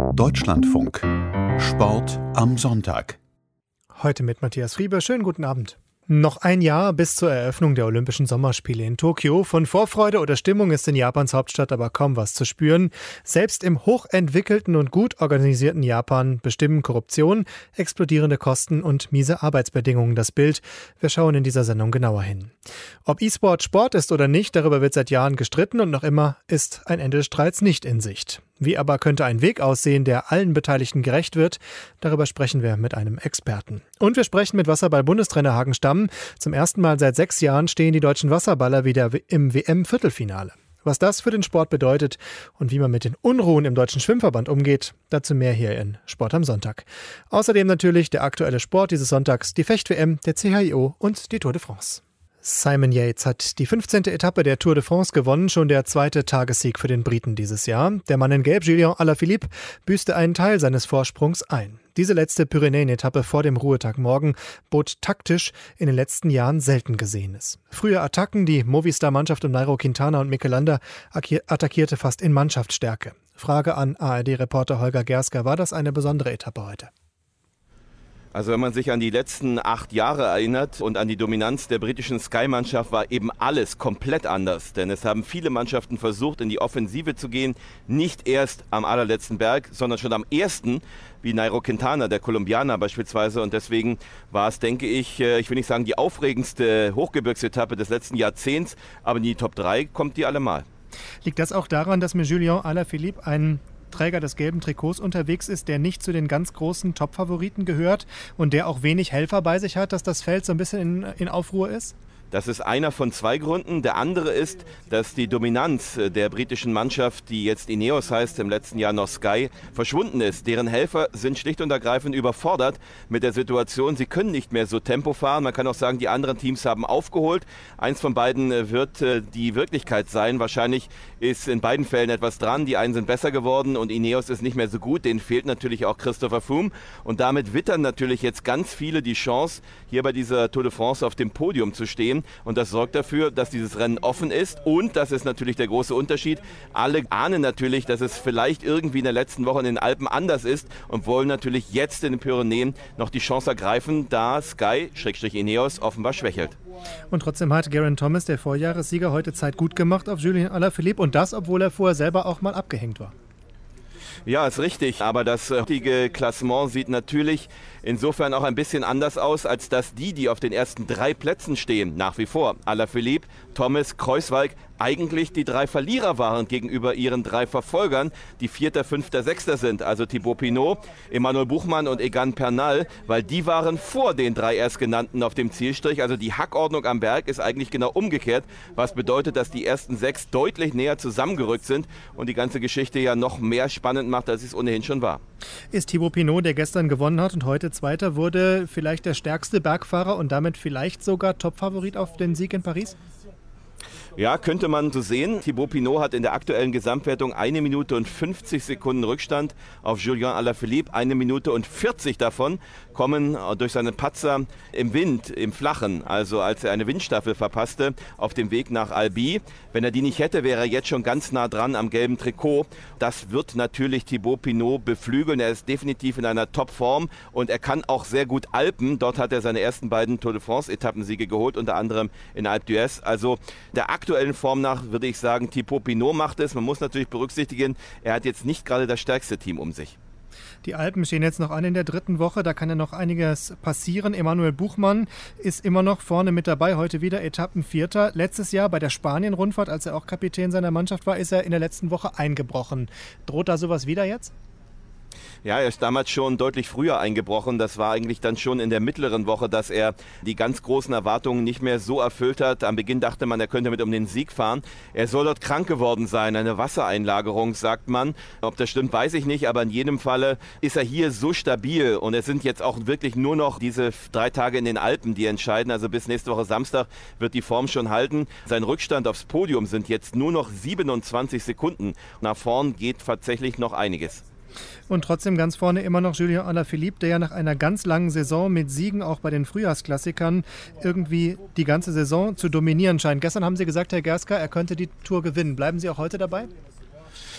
Deutschlandfunk. Sport am Sonntag. Heute mit Matthias Frieber. Schönen guten Abend. Noch ein Jahr bis zur Eröffnung der Olympischen Sommerspiele in Tokio. Von Vorfreude oder Stimmung ist in Japans Hauptstadt aber kaum was zu spüren. Selbst im hochentwickelten und gut organisierten Japan bestimmen Korruption, explodierende Kosten und miese Arbeitsbedingungen das Bild. Wir schauen in dieser Sendung genauer hin. Ob E-Sport Sport ist oder nicht, darüber wird seit Jahren gestritten und noch immer ist ein Ende des Streits nicht in Sicht. Wie aber könnte ein Weg aussehen, der allen Beteiligten gerecht wird? Darüber sprechen wir mit einem Experten. Und wir sprechen mit Wasserball-Bundestrainer Hagen Stamm. Zum ersten Mal seit 6 Jahren stehen die deutschen Wasserballer wieder im WM-Viertelfinale. Was das für den Sport bedeutet und wie man mit den Unruhen im Deutschen Schwimmverband umgeht, dazu mehr hier in Sport am Sonntag. Außerdem natürlich der aktuelle Sport dieses Sonntags, die Fecht-WM, der CHIO und die Tour de France. Simon Yates hat die 15. Etappe der Tour de France gewonnen, schon der zweite Tagessieg für den Briten dieses Jahr. Der Mann in Gelb, Julien Alaphilippe, büßte einen Teil seines Vorsprungs ein. Diese letzte Pyrenäen-Etappe vor dem Ruhetag morgen bot taktisch in den letzten Jahren selten Gesehenes. Frühe Attacken, die Movistar-Mannschaft um Nairo Quintana und Mikel Landa attackierte fast in Mannschaftsstärke. Frage an ARD-Reporter Holger Gersker, war das eine besondere Etappe heute? Also wenn man sich an die letzten 8 Jahre erinnert und an die Dominanz der britischen Sky-Mannschaft, war eben alles komplett anders. Denn es haben viele Mannschaften versucht, in die Offensive zu gehen. Nicht erst am allerletzten Berg, sondern schon am ersten, wie Nairo Quintana, der Kolumbianer beispielsweise. Und deswegen war es, denke ich, ich will nicht sagen die aufregendste Hochgebirgsetappe des letzten Jahrzehnts, aber in die Top 3 kommt die allemal. Liegt das auch daran, dass mit Julien Alaphilippe ein Träger des gelben Trikots unterwegs ist, der nicht zu den ganz großen Top-Favoriten gehört und der auch wenig Helfer bei sich hat, dass das Feld so ein bisschen in Aufruhr ist? Das ist einer von 2 Gründen. Der andere ist, dass die Dominanz der britischen Mannschaft, die jetzt Ineos heißt, im letzten Jahr noch Sky, verschwunden ist. Deren Helfer sind schlicht und ergreifend überfordert mit der Situation. Sie können nicht mehr so Tempo fahren. Man kann auch sagen, die anderen Teams haben aufgeholt. Eins von beiden wird die Wirklichkeit sein. Wahrscheinlich ist in beiden Fällen etwas dran. Die einen sind besser geworden und Ineos ist nicht mehr so gut. Denen fehlt natürlich auch Christopher Froome. Und damit wittern natürlich jetzt ganz viele die Chance, hier bei dieser Tour de France auf dem Podium zu stehen. Und das sorgt dafür, dass dieses Rennen offen ist. Und das ist natürlich der große Unterschied. Alle ahnen natürlich, dass es vielleicht irgendwie in der letzten Woche in den Alpen anders ist und wollen natürlich jetzt in den Pyrenäen noch die Chance ergreifen, da Sky/Ineos offenbar schwächelt. Und trotzdem hat Geraint Thomas, der Vorjahressieger, heute Zeit gut gemacht auf Julien Alaphilippe. Und das, obwohl er vorher selber auch mal abgehängt war. Ja, ist richtig, aber das heutige Klassement sieht natürlich insofern auch ein bisschen anders aus, als dass die auf den ersten 3 Plätzen stehen, nach wie vor, Alaphilippe, Thomas, Kruijswijk, eigentlich die 3 Verlierer waren gegenüber ihren 3 Verfolgern, die 4., 5., 6. sind, also Thibaut Pinot, Emanuel Buchmann und Egan Bernal, weil die waren vor den 3 Erstgenannten auf dem Zielstrich. Also die Hackordnung am Berg ist eigentlich genau umgekehrt, was bedeutet, dass die ersten 6 deutlich näher zusammengerückt sind und die ganze Geschichte ja noch mehr spannend macht, als es ohnehin schon war. Ist Thibaut Pinot, der gestern gewonnen hat und heute Zweiter wurde, vielleicht der stärkste Bergfahrer und damit vielleicht sogar Topfavorit auf den Sieg in Paris? Ja, könnte man so sehen. Thibaut Pinot hat in der aktuellen Gesamtwertung 1 Minute und 50 Sekunden Rückstand auf Julien Alaphilippe. 1 Minute und 40 davon kommen durch seinen Patzer im Wind, im Flachen, also als er eine Windstaffel verpasste auf dem Weg nach Albi. Wenn er die nicht hätte, wäre er jetzt schon ganz nah dran am gelben Trikot. Das wird natürlich Thibaut Pinot beflügeln. Er ist definitiv in einer Topform und er kann auch sehr gut Alpen. Dort hat er seine ersten beiden Tour de France-Etappensiege geholt, unter anderem in Alpe d'Huez. Also der aktuellen Form nach würde ich sagen, Thibaut Pinot macht es. Man muss natürlich berücksichtigen, er hat jetzt nicht gerade das stärkste Team um sich. Die Alpen stehen jetzt noch an in der 3. Woche, da kann ja noch einiges passieren. Emanuel Buchmann ist immer noch vorne mit dabei, heute wieder Etappenvierter. Letztes Jahr bei der Spanien-Rundfahrt, als er auch Kapitän seiner Mannschaft war, ist er in der letzten Woche eingebrochen. Droht da sowas wieder jetzt? Ja, er ist damals schon deutlich früher eingebrochen. Das war eigentlich dann schon in der mittleren Woche, dass er die ganz großen Erwartungen nicht mehr so erfüllt hat. Am Beginn dachte man, er könnte mit um den Sieg fahren. Er soll dort krank geworden sein, eine Wassereinlagerung, sagt man. Ob das stimmt, weiß ich nicht, aber in jedem Falle ist er hier so stabil. Und es sind jetzt auch wirklich nur noch diese 3 Tage in den Alpen, die entscheiden. Also bis nächste Woche Samstag wird die Form schon halten. Sein Rückstand aufs Podium sind jetzt nur noch 27 Sekunden. Nach vorn geht tatsächlich noch einiges. Und trotzdem ganz vorne immer noch Julien Alaphilippe, der ja nach einer ganz langen Saison mit Siegen auch bei den Frühjahrsklassikern irgendwie die ganze Saison zu dominieren scheint. Gestern haben Sie gesagt, Herr Gersker, er könnte die Tour gewinnen. Bleiben Sie auch heute dabei?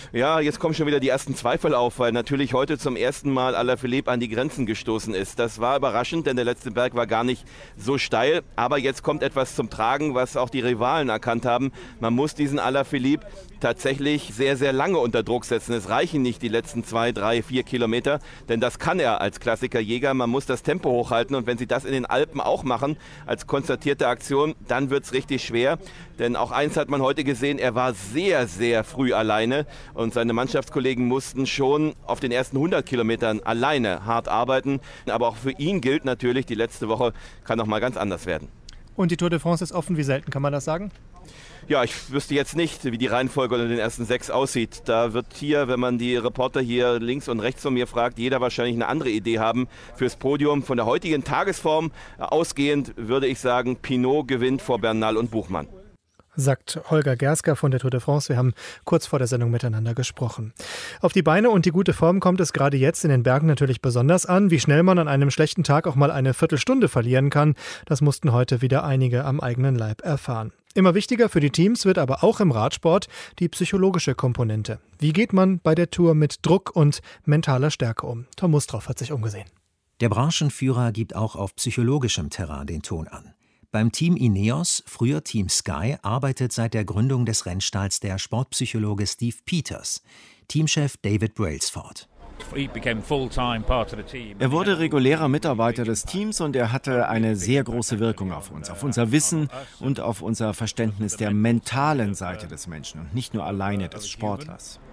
Ja, jetzt kommen schon wieder die ersten Zweifel auf, weil natürlich heute zum ersten Mal Alaphilippe an die Grenzen gestoßen ist. Das war überraschend, denn der letzte Berg war gar nicht so steil. Aber jetzt kommt etwas zum Tragen, was auch die Rivalen erkannt haben. Man muss diesen Alaphilippe tatsächlich sehr, sehr lange unter Druck setzen. Es reichen nicht die letzten 2, 3, 4 Kilometer, denn das kann er als Klassikerjäger. Man muss das Tempo hochhalten und wenn sie das in den Alpen auch machen, als konstatierte Aktion, dann wird es richtig schwer. Denn auch eins hat man heute gesehen, er war sehr, sehr früh alleine und seine Mannschaftskollegen mussten schon auf den ersten 100 Kilometern alleine hart arbeiten. Aber auch für ihn gilt natürlich, die letzte Woche kann noch mal ganz anders werden. Und die Tour de France ist offen wie selten, kann man das sagen? Ja, ich wüsste jetzt nicht, wie die Reihenfolge unter den ersten 6 aussieht. Da wird hier, wenn man die Reporter hier links und rechts von mir fragt, jeder wahrscheinlich eine andere Idee haben fürs Podium. Von der heutigen Tagesform ausgehend würde ich sagen, Pinot gewinnt vor Bernal und Buchmann. Sagt Holger Gersker von der Tour de France. Wir haben kurz vor der Sendung miteinander gesprochen. Auf die Beine und die gute Form kommt es gerade jetzt in den Bergen natürlich besonders an. Wie schnell man an einem schlechten Tag auch mal eine Viertelstunde verlieren kann, das mussten heute wieder einige am eigenen Leib erfahren. Immer wichtiger für die Teams wird aber auch im Radsport die psychologische Komponente. Wie geht man bei der Tour mit Druck und mentaler Stärke um? Tom Mustroff hat sich umgesehen. Der Branchenführer gibt auch auf psychologischem Terrain den Ton an. Beim Team Ineos, früher Team Sky, arbeitet seit der Gründung des Rennstalls der Sportpsychologe Steve Peters, Teamchef David Brailsford. Er wurde regulärer Mitarbeiter des Teams und er hatte eine sehr große Wirkung auf uns, auf unser Wissen und auf unser Verständnis der mentalen Seite des Menschen und nicht nur alleine des Sportlers.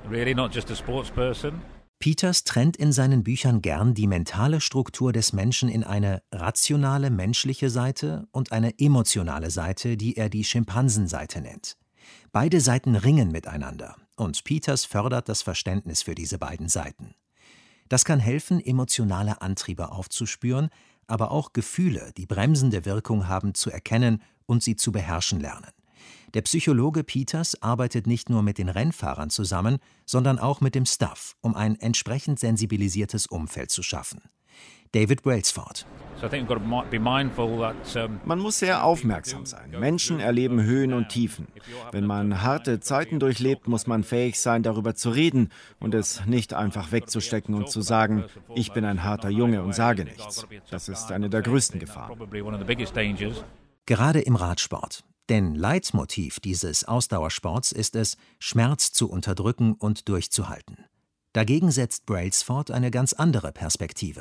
Peters trennt in seinen Büchern gern die mentale Struktur des Menschen in eine rationale menschliche Seite und eine emotionale Seite, die er die Schimpansenseite nennt. Beide Seiten ringen miteinander und Peters fördert das Verständnis für diese beiden Seiten. Das kann helfen, emotionale Antriebe aufzuspüren, aber auch Gefühle, die bremsende Wirkung haben, zu erkennen und sie zu beherrschen lernen. Der Psychologe Peters arbeitet nicht nur mit den Rennfahrern zusammen, sondern auch mit dem Staff, um ein entsprechend sensibilisiertes Umfeld zu schaffen. David Brailsford. Man muss sehr aufmerksam sein. Menschen erleben Höhen und Tiefen. Wenn man harte Zeiten durchlebt, muss man fähig sein, darüber zu reden und es nicht einfach wegzustecken und zu sagen, ich bin ein harter Junge und sage nichts. Das ist eine der größten Gefahren. Gerade im Radsport. Denn Leitmotiv dieses Ausdauersports ist es, Schmerz zu unterdrücken und durchzuhalten. Dagegen setzt Brailsford eine ganz andere Perspektive.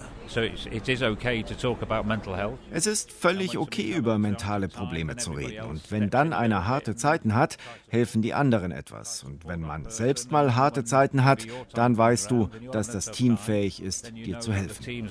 Es ist völlig okay, über mentale Probleme zu reden. Und wenn dann einer harte Zeiten hat, helfen die anderen etwas. Und wenn man selbst mal harte Zeiten hat, dann weißt du, dass das Team fähig ist, dir zu helfen.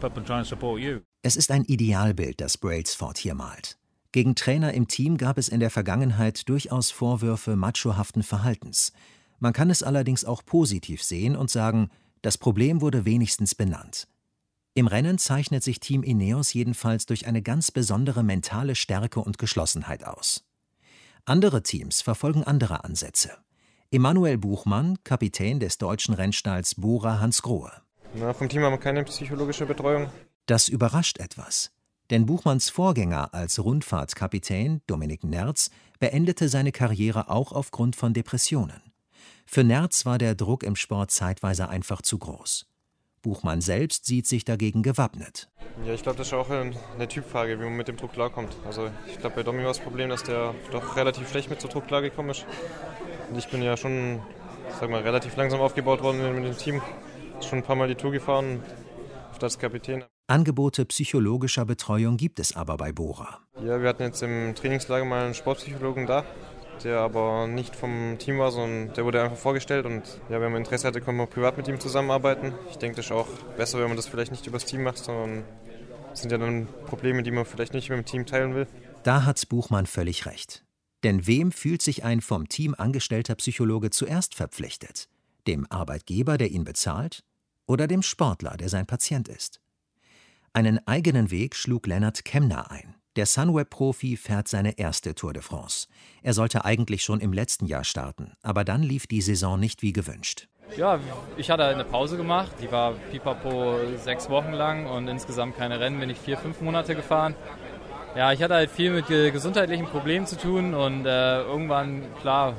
Es ist ein Idealbild, das Brailsford hier malt. Gegen Trainer im Team gab es in der Vergangenheit durchaus Vorwürfe machohaften Verhaltens. Man kann es allerdings auch positiv sehen und sagen, das Problem wurde wenigstens benannt. Im Rennen zeichnet sich Team Ineos jedenfalls durch eine ganz besondere mentale Stärke und Geschlossenheit aus. Andere Teams verfolgen andere Ansätze. Emanuel Buchmann, Kapitän des deutschen Rennstalls Bora-Hansgrohe. Vom Team haben wir keine psychologische Betreuung. Das überrascht etwas. Denn Buchmanns Vorgänger als Rundfahrtkapitän, Dominik Nerz, beendete seine Karriere auch aufgrund von Depressionen. Für Nerz war der Druck im Sport zeitweise einfach zu groß. Buchmann selbst sieht sich dagegen gewappnet. Ja, ich glaube, das ist auch eine Typfrage, wie man mit dem Druck klarkommt. Also ich glaube, bei Domi war das Problem, dass der doch relativ schlecht mit zur Druck klargekommen ist. Und ich bin ja schon, relativ langsam aufgebaut worden mit dem Team. Schon ein paar Mal die Tour gefahren, als Kapitän. Angebote psychologischer Betreuung gibt es aber bei Bora. Ja, wir hatten jetzt im Trainingslager mal einen Sportpsychologen da, der aber nicht vom Team war, sondern der wurde einfach vorgestellt. Und ja, wenn man Interesse hatte, kann man privat mit ihm zusammenarbeiten. Ich denke, das ist auch besser, wenn man das vielleicht nicht übers Team macht, sondern das sind ja dann Probleme, die man vielleicht nicht mit dem Team teilen will. Da hat Buchmann völlig recht. Denn wem fühlt sich ein vom Team angestellter Psychologe zuerst verpflichtet? Dem Arbeitgeber, der ihn bezahlt? Oder dem Sportler, der sein Patient ist? Einen eigenen Weg schlug Lennart Kemner ein. Der Sunweb-Profi fährt seine erste Tour de France. Er sollte eigentlich schon im letzten Jahr starten, aber dann lief die Saison nicht wie gewünscht. Ja, ich hatte eine Pause gemacht, die war pipapo 6 Wochen lang und insgesamt keine Rennen, bin ich 4-5 Monate gefahren. Ja, ich hatte halt viel mit gesundheitlichen Problemen zu tun und irgendwann, klar,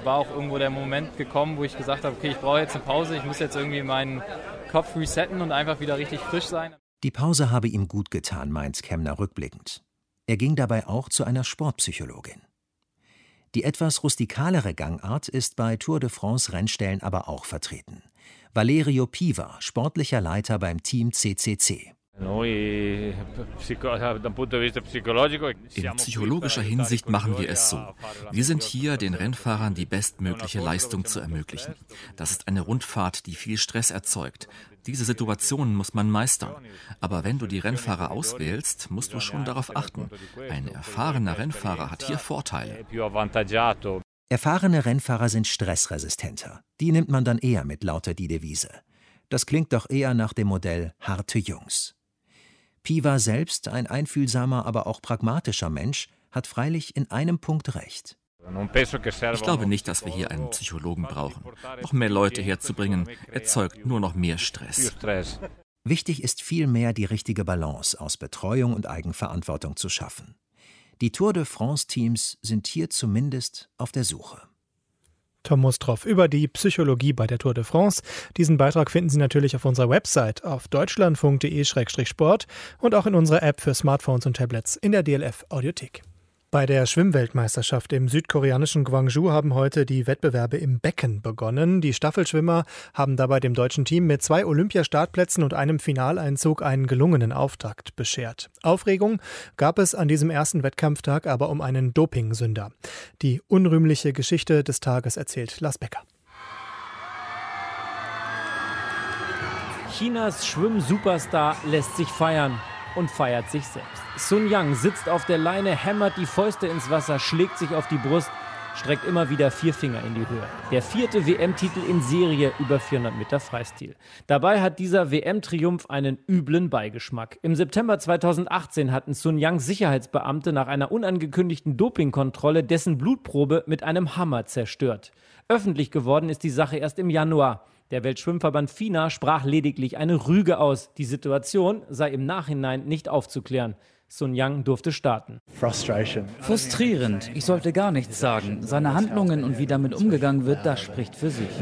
war auch irgendwo der Moment gekommen, wo ich gesagt habe, okay, ich brauche jetzt eine Pause, ich muss jetzt irgendwie meinen Kopf resetten und einfach wieder richtig frisch sein. Die Pause habe ihm gut getan, meint Kemner rückblickend. Er ging dabei auch zu einer Sportpsychologin. Die etwas rustikalere Gangart ist bei Tour de France Rennstellen aber auch vertreten. Valerio Piva, sportlicher Leiter beim Team CCC. In psychologischer Hinsicht machen wir es so. Wir sind hier, den Rennfahrern die bestmögliche Leistung zu ermöglichen. Das ist eine Rundfahrt, die viel Stress erzeugt. Diese Situationen muss man meistern. Aber wenn du die Rennfahrer auswählst, musst du schon darauf achten. Ein erfahrener Rennfahrer hat hier Vorteile. Erfahrene Rennfahrer sind stressresistenter. Die nimmt man dann eher mit, lautet die Devise. Das klingt doch eher nach dem Modell harte Jungs. Piva selbst, ein einfühlsamer, aber auch pragmatischer Mensch, hat freilich in einem Punkt recht. Ich glaube nicht, dass wir hier einen Psychologen brauchen. Noch mehr Leute herzubringen, erzeugt nur noch mehr Stress. Wichtig ist vielmehr, die richtige Balance aus Betreuung und Eigenverantwortung zu schaffen. Die Tour de France-Teams sind hier zumindest auf der Suche. Tom Mustroff über die Psychologie bei der Tour de France. Diesen Beitrag finden Sie natürlich auf unserer Website auf deutschlandfunk.de/sport und auch in unserer App für Smartphones und Tablets in der DLF Audiothek. Bei der Schwimmweltmeisterschaft im südkoreanischen Gwangju haben heute die Wettbewerbe im Becken begonnen. Die Staffelschwimmer haben dabei dem deutschen Team mit 2 Olympiastartplätzen und einem Finaleinzug einen gelungenen Auftakt beschert. Aufregung gab es an diesem ersten Wettkampftag aber um einen Dopingsünder. Die unrühmliche Geschichte des Tages erzählt Lars Becker. Chinas Schwimm-Superstar lässt sich feiern. Und feiert sich selbst. Sun Yang sitzt auf der Leine, hämmert die Fäuste ins Wasser, schlägt sich auf die Brust, streckt immer wieder 4 Finger in die Höhe. Der 4. WM-Titel in Serie über 400 Meter Freistil. Dabei hat dieser WM-Triumph einen üblen Beigeschmack. Im September 2018 hatten Sun Yangs Sicherheitsbeamte nach einer unangekündigten Dopingkontrolle dessen Blutprobe mit einem Hammer zerstört. Öffentlich geworden ist die Sache erst im Januar. Der Weltschwimmverband FINA sprach lediglich eine Rüge aus. Die Situation sei im Nachhinein nicht aufzuklären. Sun Yang durfte starten. Frustrierend. Ich sollte gar nichts sagen. Seine Handlungen und wie damit umgegangen wird, das spricht für sich.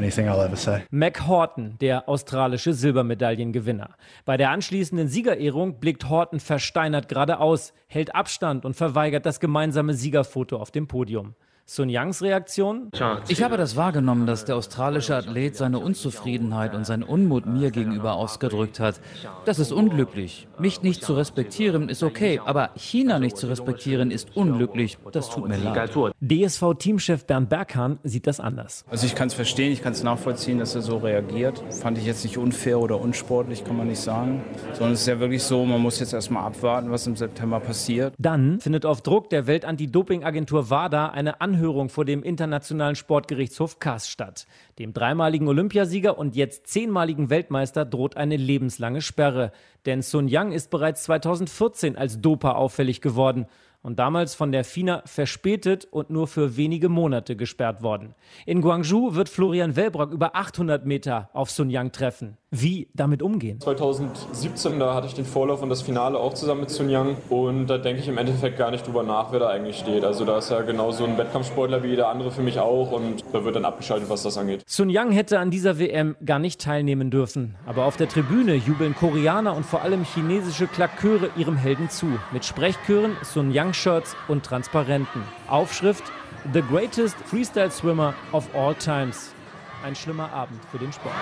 Mac Horton, der australische Silbermedaillengewinner. Bei der anschließenden Siegerehrung blickt Horton versteinert geradeaus, hält Abstand und verweigert das gemeinsame Siegerfoto auf dem Podium. Sun Yangs Reaktion? Ich habe das wahrgenommen, dass der australische Athlet seine Unzufriedenheit und seinen Unmut mir gegenüber ausgedrückt hat. Das ist unglücklich. Mich nicht zu respektieren ist okay, aber China nicht zu respektieren ist unglücklich. Das tut mir leid. DSV-Teamchef Bernd Berghahn sieht das anders. Also ich kann es verstehen, ich kann es nachvollziehen, dass er so reagiert. Fand ich jetzt nicht unfair oder unsportlich, kann man nicht sagen. Sondern es ist ja wirklich so, man muss jetzt erstmal abwarten, was im September passiert. Dann findet auf Druck der Welt-Anti-Doping-Agentur WADA eine Anhörung vor dem Internationalen Sportgerichtshof CAS statt. Dem 3-maligen Olympiasieger und jetzt 10-maligen Weltmeister droht eine lebenslange Sperre. Denn Sun Yang ist bereits 2014 als Doper auffällig geworden und damals von der FINA verspätet und nur für wenige Monate gesperrt worden. In Gwangju wird Florian Wellbrock über 800 Meter auf Sun Yang treffen. Wie damit umgehen? 2017, da hatte ich den Vorlauf und das Finale auch zusammen mit Sun Yang und da denke ich im Endeffekt gar nicht drüber nach, wer da eigentlich steht. Also da ist ja genauso ein Wettkampfsportler wie jeder andere für mich auch und da wird dann abgeschaltet, was das angeht. Sun Yang hätte an dieser WM gar nicht teilnehmen dürfen. Aber auf der Tribüne jubeln Koreaner und vor allem chinesische Klaköre ihrem Helden zu. Mit Sprechchören, Sun Yang-Shirts und Transparenten. Aufschrift: The greatest freestyle swimmer of all times. Ein schlimmer Abend für den Sport.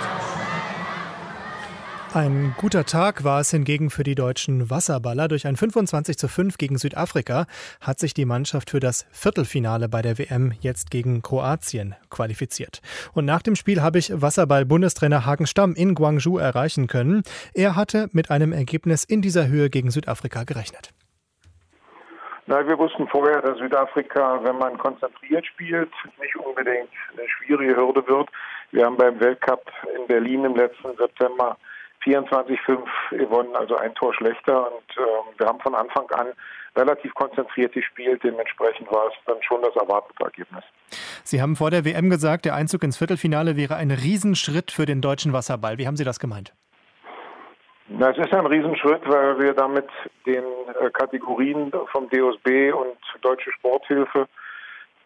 Ein guter Tag war es hingegen für die deutschen Wasserballer. Durch ein 25:5 gegen Südafrika hat sich die Mannschaft für das Viertelfinale bei der WM jetzt gegen Kroatien qualifiziert. Und nach dem Spiel habe ich Wasserball-Bundestrainer Hagen Stamm in Gwangju erreichen können. Er hatte mit einem Ergebnis in dieser Höhe gegen Südafrika gerechnet. Na, wir wussten vorher, dass Südafrika, wenn man konzentriert spielt, nicht unbedingt eine schwierige Hürde wird. Wir haben beim Weltcup in Berlin im letzten September 24:5 gewonnen, also ein Tor schlechter. Und wir haben von Anfang an relativ konzentriert gespielt. Dementsprechend war es dann schon das erwartete Ergebnis. Sie haben vor der WM gesagt, der Einzug ins Viertelfinale wäre ein Riesenschritt für den deutschen Wasserball. Wie haben Sie das gemeint? Na, es ist ein Riesenschritt, weil wir damit den Kategorien vom DOSB und Deutsche Sporthilfe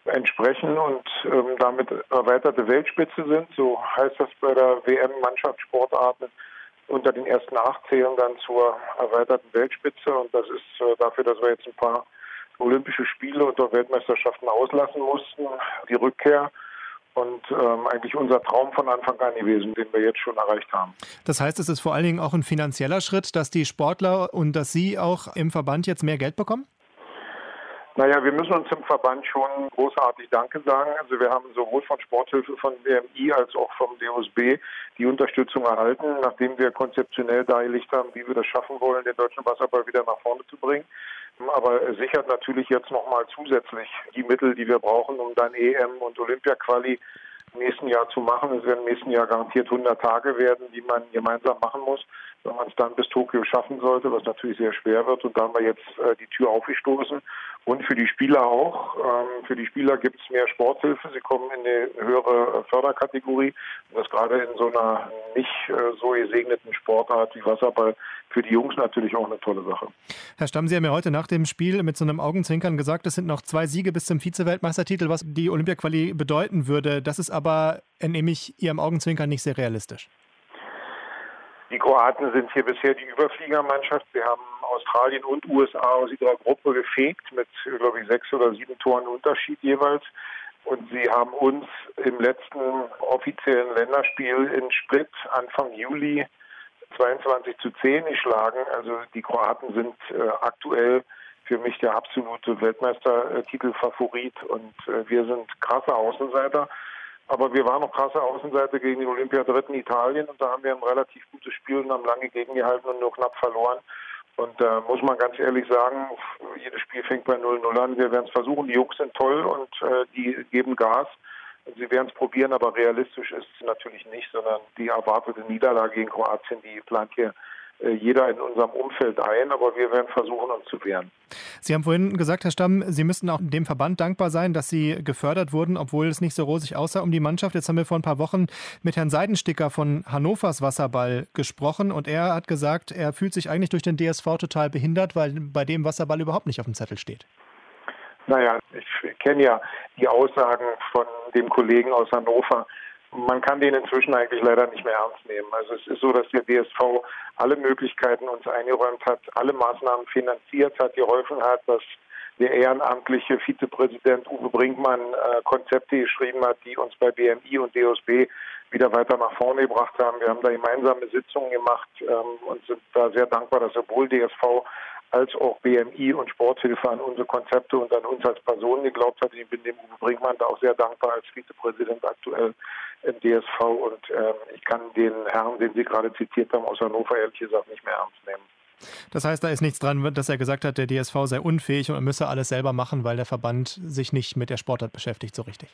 entsprechen und damit erweiterte Weltspitze sind. So heißt das bei der WM-Mannschaftssportarten. Unter den ersten 8 zählen dann zur erweiterten Weltspitze und das ist dafür, dass wir jetzt ein paar Olympische Spiele und Weltmeisterschaften auslassen mussten, die Rückkehr und eigentlich unser Traum von Anfang an gewesen, den wir jetzt schon erreicht haben. Das heißt, es ist vor allen Dingen auch ein finanzieller Schritt, dass die Sportler und dass Sie auch im Verband jetzt mehr Geld bekommen? Naja, wir müssen uns im Verband schon großartig Danke sagen. Also wir haben sowohl von Sporthilfe von WMI als auch vom DOSB die Unterstützung erhalten, nachdem wir konzeptionell dargelegt haben, wie wir das schaffen wollen, den deutschen Wasserball wieder nach vorne zu bringen. Aber es sichert natürlich jetzt nochmal zusätzlich die Mittel, die wir brauchen, um dann EM und Olympia-Quali im nächsten Jahr zu machen. Es werden im nächsten Jahr garantiert 100 Tage werden, die man gemeinsam machen muss, wenn man es dann bis Tokio schaffen sollte, was natürlich sehr schwer wird. Und da haben wir jetzt die Tür aufgestoßen. Und für die Spieler auch. Für die Spieler gibt es mehr Sporthilfe. Sie kommen in eine höhere Förderkategorie. Und das gerade in so einer nicht so gesegneten Sportart wie Wasserball für die Jungs natürlich auch eine tolle Sache. Herr Stamm, Sie haben ja heute nach dem Spiel mit so einem Augenzwinkern gesagt, es sind noch 2 Siege bis zum Vize-Weltmeistertitel, was die Olympia-Quali bedeuten würde. Das ist aber, entnehme ich Ihrem Augenzwinkern, nicht sehr realistisch. Die Kroaten sind hier bisher die Überfliegermannschaft. Wir haben Australien und USA aus ihrer Gruppe gefegt mit, glaube ich, 6 oder 7 Toren Unterschied jeweils. Und sie haben uns im letzten offiziellen Länderspiel in Split Anfang Juli 22:10 geschlagen. Also die Kroaten sind aktuell für mich der absolute Weltmeistertitelfavorit und wir sind krasse Außenseiter. Aber wir waren noch krasse Außenseiter gegen den Olympiadritten Italien und da haben wir ein relativ gutes Spiel und haben lange gegengehalten und nur knapp verloren. Und da muss man ganz ehrlich sagen, jedes Spiel fängt bei 0-0 an. Wir werden es versuchen, die Jungs sind toll und die geben Gas. Sie werden es probieren, aber realistisch ist es natürlich nicht, sondern die erwartete Niederlage gegen Kroatien, die plant hier jeder in unserem Umfeld ein, aber wir werden versuchen, uns zu wehren. Sie haben vorhin gesagt, Herr Stamm, Sie müssten auch dem Verband dankbar sein, dass Sie gefördert wurden, obwohl es nicht so rosig aussah um die Mannschaft. Jetzt haben wir vor ein paar Wochen mit Herrn Seidensticker von Hannovers Wasserball gesprochen und er hat gesagt, er fühlt sich eigentlich durch den DSV total behindert, weil bei dem Wasserball überhaupt nicht auf dem Zettel steht. Naja, ich kenne ja die Aussagen von dem Kollegen aus Hannover. Man kann den inzwischen eigentlich leider nicht mehr ernst nehmen. Also es ist so, dass der DSV alle Möglichkeiten uns eingeräumt hat, alle Maßnahmen finanziert hat, geholfen hat, dass der ehrenamtliche Vizepräsident Uwe Brinkmann Konzepte geschrieben hat, die uns bei BMI und DOSB wieder weiter nach vorne gebracht haben. Wir haben da gemeinsame Sitzungen gemacht und sind da sehr dankbar, dass sowohl DSV als auch BMI und Sporthilfe an unsere Konzepte und an uns als Personen geglaubt hat. Ich bin dem Uwe Brinkmann da auch sehr dankbar als Vizepräsident aktuell im DSV und ich kann den Herrn, den Sie gerade zitiert haben, aus Hannover ehrlich gesagt nicht mehr ernst nehmen. Das heißt, da ist nichts dran, dass er gesagt hat, der DSV sei unfähig und er müsse alles selber machen, weil der Verband sich nicht mit der Sportart beschäftigt so richtig.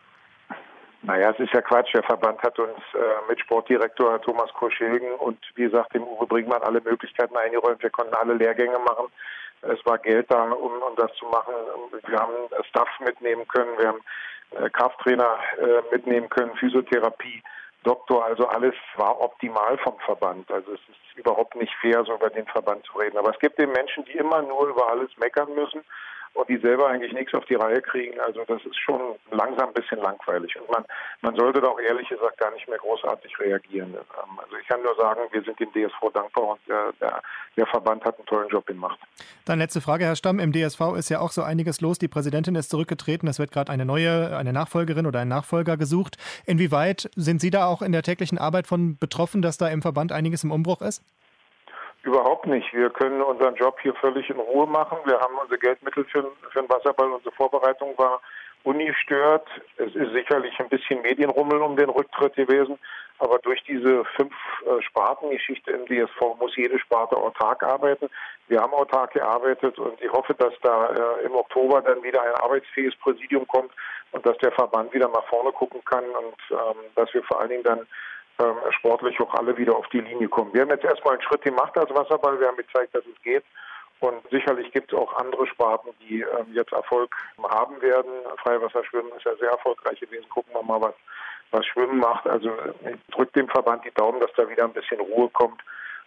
Naja, es ist ja Quatsch. Der Verband hat uns mit Sportdirektor Thomas Kurschilgen und wie gesagt dem Uwe Brinkmann alle Möglichkeiten eingeräumt. Wir konnten alle Lehrgänge machen. Es war Geld da, um das zu machen. Wir haben Staff mitnehmen können, wir haben Krafttrainer mitnehmen können, Physiotherapie, Doktor, also alles war optimal vom Verband. Also es ist überhaupt nicht fair, so über den Verband zu reden. Aber es gibt eben Menschen, die immer nur über alles meckern müssen und die selber eigentlich nichts auf die Reihe kriegen. Also das ist schon langsam ein bisschen langweilig. Und man sollte da auch ehrlich gesagt gar nicht mehr großartig reagieren. Also ich kann nur sagen, wir sind dem DSV dankbar und der Verband hat einen tollen Job gemacht. Dann letzte Frage, Herr Stamm. Im DSV ist ja auch so einiges los. Die Präsidentin ist zurückgetreten. Es wird gerade eine Nachfolgerin oder ein Nachfolger gesucht. Inwieweit sind Sie da auch in der täglichen Arbeit von betroffen, dass da im Verband einiges im Umbruch ist? Überhaupt nicht. Wir können unseren Job hier völlig in Ruhe machen. Wir haben unsere Geldmittel für den Wasserball. Unsere Vorbereitung war ungestört. Es ist sicherlich ein bisschen Medienrummel um den Rücktritt gewesen. Aber durch diese 5 Spartengeschichte im DSV muss jede Sparte autark arbeiten. Wir haben autark gearbeitet und ich hoffe, dass da im Oktober dann wieder ein arbeitsfähiges Präsidium kommt und dass der Verband wieder nach vorne gucken kann und dass wir vor allen Dingen dann sportlich auch alle wieder auf die Linie kommen. Wir haben jetzt erstmal einen Schritt gemacht als Wasserball. Wir haben gezeigt, dass es geht. Und sicherlich gibt es auch andere Sparten, die jetzt Erfolg haben werden. Freiwasserschwimmen ist ja sehr erfolgreich gewesen. Gucken wir mal, was Schwimmen macht. Also ich drücke dem Verband die Daumen, dass da wieder ein bisschen Ruhe kommt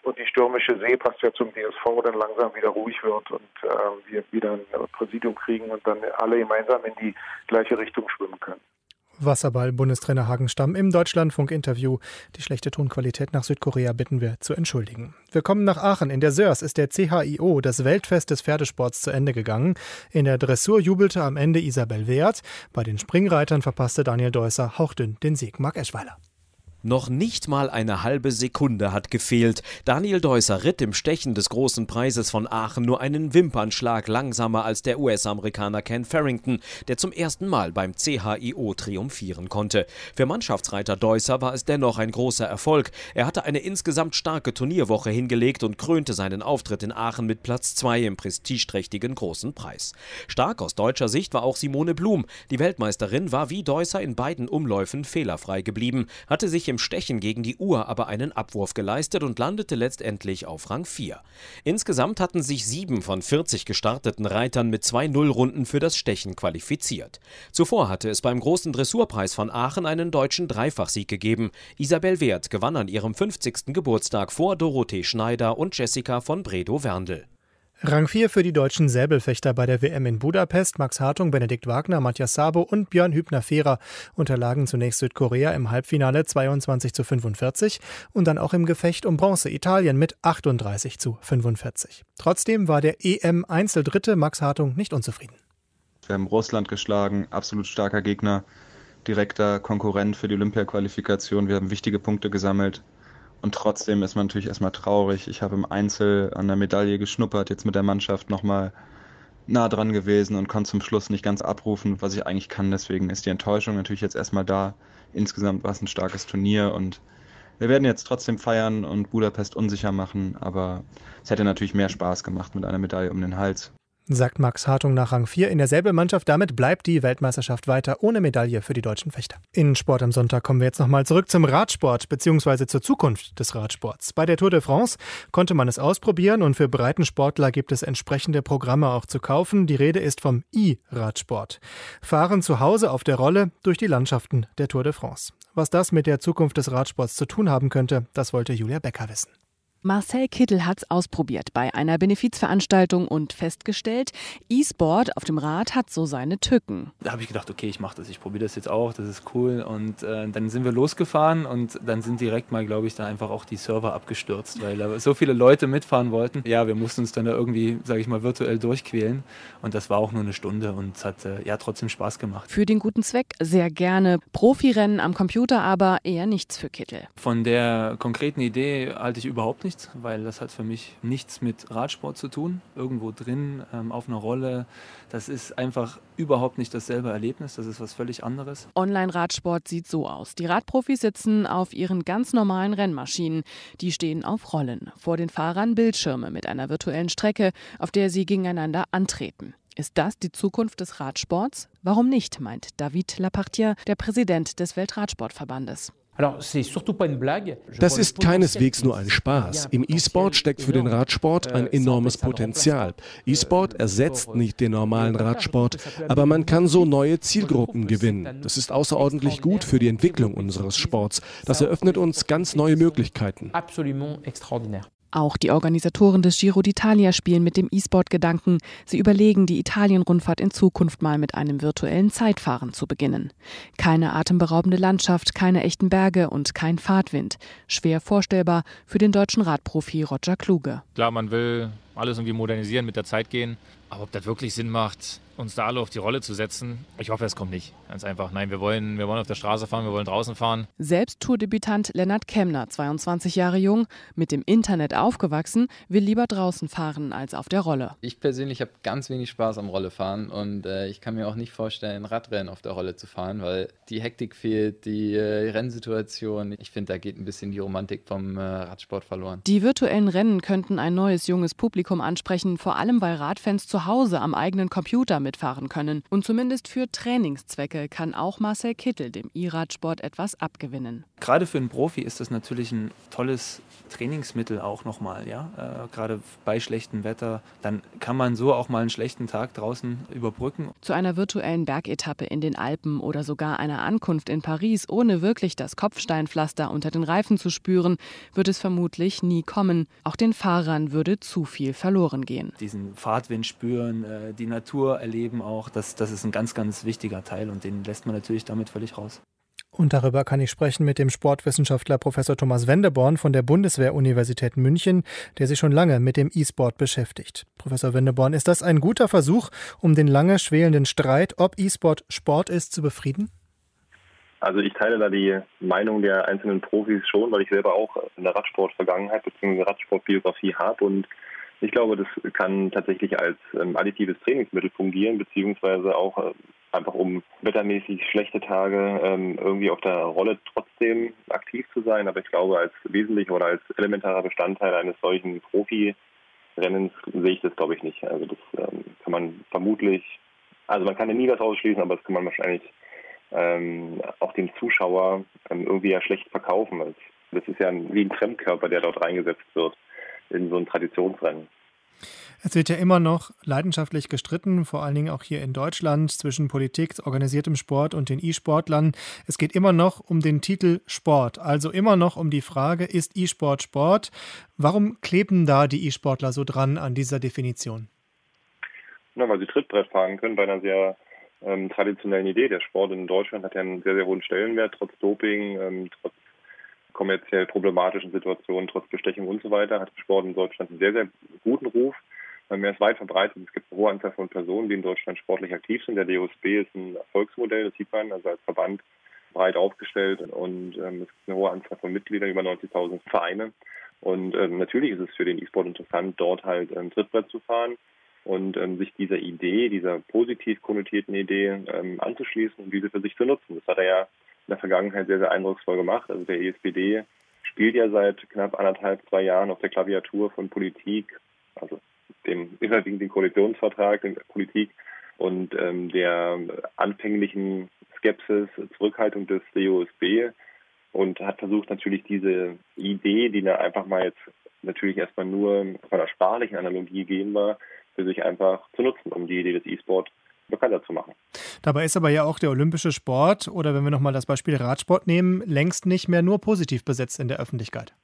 und die stürmische See passt ja zum DSV, dann langsam wieder ruhig wird und wir wieder ein Präsidium kriegen und dann alle gemeinsam in die gleiche Richtung schwimmen können. Wasserball-Bundestrainer Hagenstamm im Deutschlandfunk-Interview. Die schlechte Tonqualität nach Südkorea bitten wir zu entschuldigen. Wir kommen nach Aachen. In der Sörs ist der CHIO, das Weltfest des Pferdesports, zu Ende gegangen. In der Dressur jubelte am Ende Isabel Wert. Bei den Springreitern verpasste Daniel Deusser hauchdünn den Sieg. Marc Eschweiler. Noch nicht mal eine halbe Sekunde hat gefehlt. Daniel Deusser ritt im Stechen des Großen Preises von Aachen nur einen Wimpernschlag langsamer als der US-Amerikaner Ken Farrington, der zum ersten Mal beim CHIO triumphieren konnte. Für Mannschaftsreiter Deusser war es dennoch ein großer Erfolg. Er hatte eine insgesamt starke Turnierwoche hingelegt und krönte seinen Auftritt in Aachen mit Platz 2 im prestigeträchtigen Großen Preis. Stark aus deutscher Sicht war auch Simone Blum. Die Weltmeisterin war wie Deusser in beiden Umläufen fehlerfrei geblieben, hatte sich im Stechen gegen die Uhr aber einen Abwurf geleistet und landete letztendlich auf Rang 4. Insgesamt hatten sich 7 von 40 gestarteten Reitern mit 2 Nullrunden für das Stechen qualifiziert. Zuvor hatte es beim großen Dressurpreis von Aachen einen deutschen Dreifachsieg gegeben. Isabel Wert gewann an ihrem 50. Geburtstag vor Dorothee Schneider und Jessica von Bredow-Werndl. Rang 4 für die deutschen Säbelfechter bei der WM in Budapest. Max Hartung, Benedikt Wagner, Matthias Sabo und Björn Hübner-Fehrer unterlagen zunächst Südkorea im Halbfinale 22:45 und dann auch im Gefecht um Bronze Italien mit 38:45. Trotzdem war der EM-Einzeldritte Max Hartung nicht unzufrieden. Wir haben Russland geschlagen, absolut starker Gegner, direkter Konkurrent für die Olympia-Qualifikation. Wir haben wichtige Punkte gesammelt. Und trotzdem ist man natürlich erstmal traurig. Ich habe im Einzel an der Medaille geschnuppert, jetzt mit der Mannschaft nochmal nah dran gewesen und konnte zum Schluss nicht ganz abrufen, was ich eigentlich kann. Deswegen ist die Enttäuschung natürlich jetzt erstmal da. Insgesamt war es ein starkes Turnier und wir werden jetzt trotzdem feiern und Budapest unsicher machen. Aber es hätte natürlich mehr Spaß gemacht mit einer Medaille um den Hals. Sagt Max Hartung nach Rang 4 in der Säbelmannschaft. Damit bleibt die Weltmeisterschaft weiter ohne Medaille für die deutschen Fechter. In Sport am Sonntag kommen wir jetzt nochmal zurück zum Radsport bzw. zur Zukunft des Radsports. Bei der Tour de France konnte man es ausprobieren und für Breitensportler gibt es entsprechende Programme auch zu kaufen. Die Rede ist vom E-Radsport. Fahren zu Hause auf der Rolle durch die Landschaften der Tour de France. Was das mit der Zukunft des Radsports zu tun haben könnte, das wollte Julia Becker wissen. Marcel Kittel hat's ausprobiert bei einer Benefizveranstaltung und festgestellt, E-Sport auf dem Rad hat so seine Tücken. Da habe ich gedacht, okay, ich mache das, ich probiere das jetzt auch, das ist cool. Und dann sind wir losgefahren und dann sind direkt mal, glaube ich, da einfach auch die Server abgestürzt, weil da so viele Leute mitfahren wollten. Ja, wir mussten uns dann da irgendwie, sage ich mal, virtuell durchquälen und das war auch nur eine Stunde und es hat trotzdem Spaß gemacht. Für den guten Zweck sehr gerne. Profirennen am Computer aber eher nichts für Kittel. Von der konkreten Idee halte ich überhaupt nichts, weil das hat für mich nichts mit Radsport zu tun. Irgendwo drin, auf einer Rolle, das ist einfach überhaupt nicht dasselbe Erlebnis, das ist was völlig anderes. Online-Radsport sieht so aus. Die Radprofis sitzen auf ihren ganz normalen Rennmaschinen. Die stehen auf Rollen. Vor den Fahrern Bildschirme mit einer virtuellen Strecke, auf der sie gegeneinander antreten. Ist das die Zukunft des Radsports? Warum nicht, meint David Lapartien, der Präsident des Weltradsportverbandes. Das ist keineswegs nur ein Spaß. Im E-Sport steckt für den Radsport ein enormes Potenzial. E-Sport ersetzt nicht den normalen Radsport, aber man kann so neue Zielgruppen gewinnen. Das ist außerordentlich gut für die Entwicklung unseres Sports. Das eröffnet uns ganz neue Möglichkeiten. Auch die Organisatoren des Giro d'Italia spielen mit dem E-Sport-Gedanken. Sie überlegen, die Italien-Rundfahrt in Zukunft mal mit einem virtuellen Zeitfahren zu beginnen. Keine atemberaubende Landschaft, keine echten Berge und kein Fahrtwind. Schwer vorstellbar für den deutschen Radprofi Roger Kluge. Klar, man will alles irgendwie modernisieren, mit der Zeit gehen. Aber ob das wirklich Sinn macht, uns da alle auf die Rolle zu setzen, ich hoffe, es kommt nicht. Ganz einfach. Nein, wir wollen auf der Straße fahren, wir wollen draußen fahren. Selbst Tourdebütant Lennart Kemner, 22 Jahre jung, mit dem Internet aufgewachsen, will lieber draußen fahren als auf der Rolle. Ich persönlich habe ganz wenig Spaß am Rollefahren und ich kann mir auch nicht vorstellen, Radrennen auf der Rolle zu fahren, weil die Hektik fehlt, die Rennsituation. Ich finde, da geht ein bisschen die Romantik vom Radsport verloren. Die virtuellen Rennen könnten ein neues junges Publikum Publikum ansprechen, vor allem weil Radfans zu Hause am eigenen Computer mitfahren können. Und zumindest für Trainingszwecke kann auch Marcel Kittel dem E-Radsport etwas abgewinnen. Gerade für einen Profi ist das natürlich ein tolles Trainingsmittel auch nochmal, ja. Gerade bei schlechtem Wetter, dann kann man so auch mal einen schlechten Tag draußen überbrücken. Zu einer virtuellen Bergetappe in den Alpen oder sogar einer Ankunft in Paris, ohne wirklich das Kopfsteinpflaster unter den Reifen zu spüren, wird es vermutlich nie kommen. Auch den Fahrern würde zu viel verloren gehen. Diesen Fahrtwind spüren, die Natur erleben auch, das ist ein ganz, ganz wichtiger Teil und den lässt man natürlich damit völlig raus. Und darüber kann ich sprechen mit dem Sportwissenschaftler Professor Thomas Wendeborn von der Bundeswehr-Universität München, der sich schon lange mit dem E-Sport beschäftigt. Professor Wendeborn, ist das ein guter Versuch, um den lange schwelenden Streit, ob E-Sport Sport ist, zu befrieden? Also ich teile da die Meinung der einzelnen Profis schon, weil ich selber auch eine Radsport-Vergangenheit bzw. Radsportbiografie habe und ich glaube, das kann tatsächlich als additives Trainingsmittel fungieren, beziehungsweise auch einfach um wettermäßig schlechte Tage irgendwie auf der Rolle trotzdem aktiv zu sein. Aber ich glaube, als wesentlicher oder als elementarer Bestandteil eines solchen Profi-Rennens sehe ich das, glaube ich, nicht. Also das kann man vermutlich, also man kann ja nie was ausschließen, aber das kann man wahrscheinlich auch dem Zuschauer irgendwie ja schlecht verkaufen. Das ist ja wie ein Fremdkörper, der dort reingesetzt wird in so ein Traditionsrennen. Es wird ja immer noch leidenschaftlich gestritten, vor allen Dingen auch hier in Deutschland, zwischen Politik, organisiertem Sport und den E-Sportlern. Es geht immer noch um den Titel Sport, also immer noch um die Frage, ist E-Sport Sport? Warum kleben da die E-Sportler so dran an dieser Definition? Na, weil sie Trittbrett fahren können bei einer sehr traditionellen Idee. Der Sport in Deutschland hat ja einen sehr, sehr hohen Stellenwert, trotz Doping, trotz kommerziell problematischen Situationen, trotz Bestechung und so weiter, hat der Sport in Deutschland einen sehr, sehr guten Ruf. Er ist weit verbreitet. Es gibt eine hohe Anzahl von Personen, die in Deutschland sportlich aktiv sind. Der DOSB ist ein Erfolgsmodell, das sieht man, also als Verband breit aufgestellt und es gibt eine hohe Anzahl von Mitgliedern, über 90.000 Vereine. Und natürlich ist es für den E-Sport interessant, dort halt Trittbrett zu fahren und sich dieser Idee, dieser positiv konnotierten Idee anzuschließen und diese für sich zu nutzen. Das hat er ja in der Vergangenheit sehr, sehr eindrucksvoll gemacht. Also der ESPD spielt ja seit knapp 1,5-2 Jahren auf der Klaviatur von Politik, also dem überwiegenden Koalitionsvertrag in der Politik und der anfänglichen Skepsis, Zurückhaltung des DOSB und hat versucht natürlich diese Idee, die da einfach mal jetzt natürlich erstmal nur von einer sprachlichen Analogie gehen war, für sich einfach zu nutzen, um die Idee des E-Sport bekannter zu machen. Dabei ist aber ja auch der olympische Sport, oder wenn wir nochmal das Beispiel Radsport nehmen, längst nicht mehr nur positiv besetzt in der Öffentlichkeit.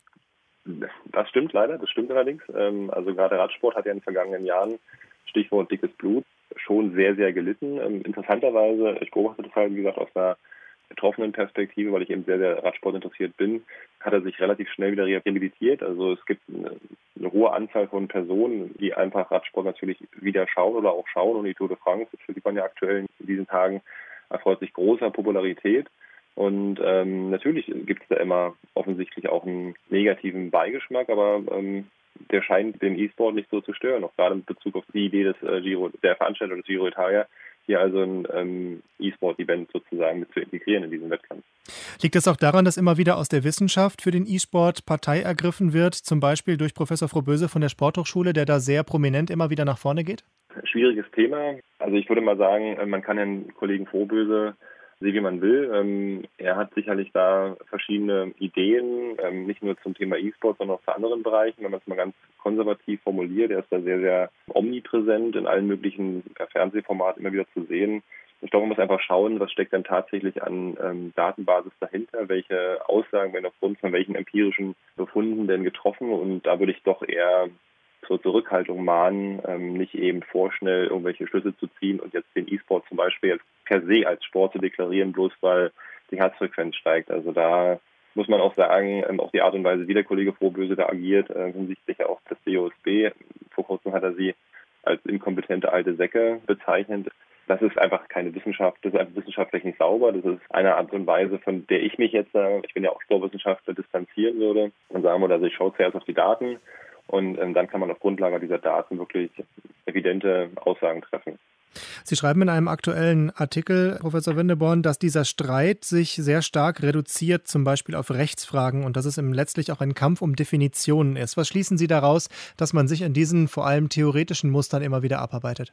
Das stimmt leider, das stimmt allerdings. Also gerade Radsport hat ja in den vergangenen Jahren, Stichwort dickes Blut, schon sehr, sehr gelitten. Interessanterweise, ich beobachte das halt, wie gesagt, aus einer betroffenen Perspektive, weil ich eben sehr, sehr Radsport interessiert bin, hat er sich relativ schnell wieder rehabilitiert. Also es gibt eine hohe Anzahl von Personen, die einfach Radsport natürlich wieder schauen oder auch schauen. Und die Tour de France, das sieht man ja aktuell in diesen Tagen, erfreut sich großer Popularität. Und natürlich gibt es da immer offensichtlich auch einen negativen Beigeschmack, aber der scheint den E-Sport nicht so zu stören, auch gerade in Bezug auf die Idee des der Veranstalter des Giro d'Italia, hier also ein E-Sport-Event sozusagen mit zu integrieren in diesen Wettkampf. Liegt es auch daran, dass immer wieder aus der Wissenschaft für den E-Sport Partei ergriffen wird, zum Beispiel durch Professor Froboese von der Sporthochschule, der da sehr prominent immer wieder nach vorne geht? Schwieriges Thema. Also ich würde mal sagen, man kann den Kollegen Froboese sehen, wie man will. Er hat sicherlich da verschiedene Ideen, nicht nur zum Thema E-Sport, sondern auch zu anderen Bereichen, wenn man es mal ganz konservativ formuliert. Er ist da sehr, sehr omnipräsent in allen möglichen Fernsehformaten immer wieder zu sehen. Ich glaube, man muss einfach schauen, was steckt dann tatsächlich an Datenbasis dahinter, welche Aussagen werden aufgrund von welchen empirischen Befunden denn getroffen. Und da würde ich doch eher zur Zurückhaltung mahnen, nicht eben vorschnell irgendwelche Schlüsse zu ziehen und jetzt den E-Sport zum Beispiel jetzt per se als Sport zu deklarieren, bloß weil die Herzfrequenz steigt. Also da muss man auch sagen, auch die Art und Weise, wie der Kollege Froboese da agiert, hinsichtlich auch des DOSB. Vor kurzem hat er sie als inkompetente alte Säcke bezeichnet. Das ist einfach keine Wissenschaft, das ist einfach wissenschaftlich nicht sauber. Das ist eine Art und Weise, von der ich mich jetzt, ich bin ja auch Sportwissenschaftler, distanzieren würde und sagen würde, also ich schaue zuerst auf die Daten und dann kann man auf Grundlage dieser Daten wirklich evidente Aussagen treffen. Sie schreiben in einem aktuellen Artikel, Professor Wendeborn, dass dieser Streit sich sehr stark reduziert, zum Beispiel auf Rechtsfragen, und dass es letztlich auch ein Kampf um Definitionen ist. Was schließen Sie daraus, dass man sich in diesen vor allem theoretischen Mustern immer wieder abarbeitet?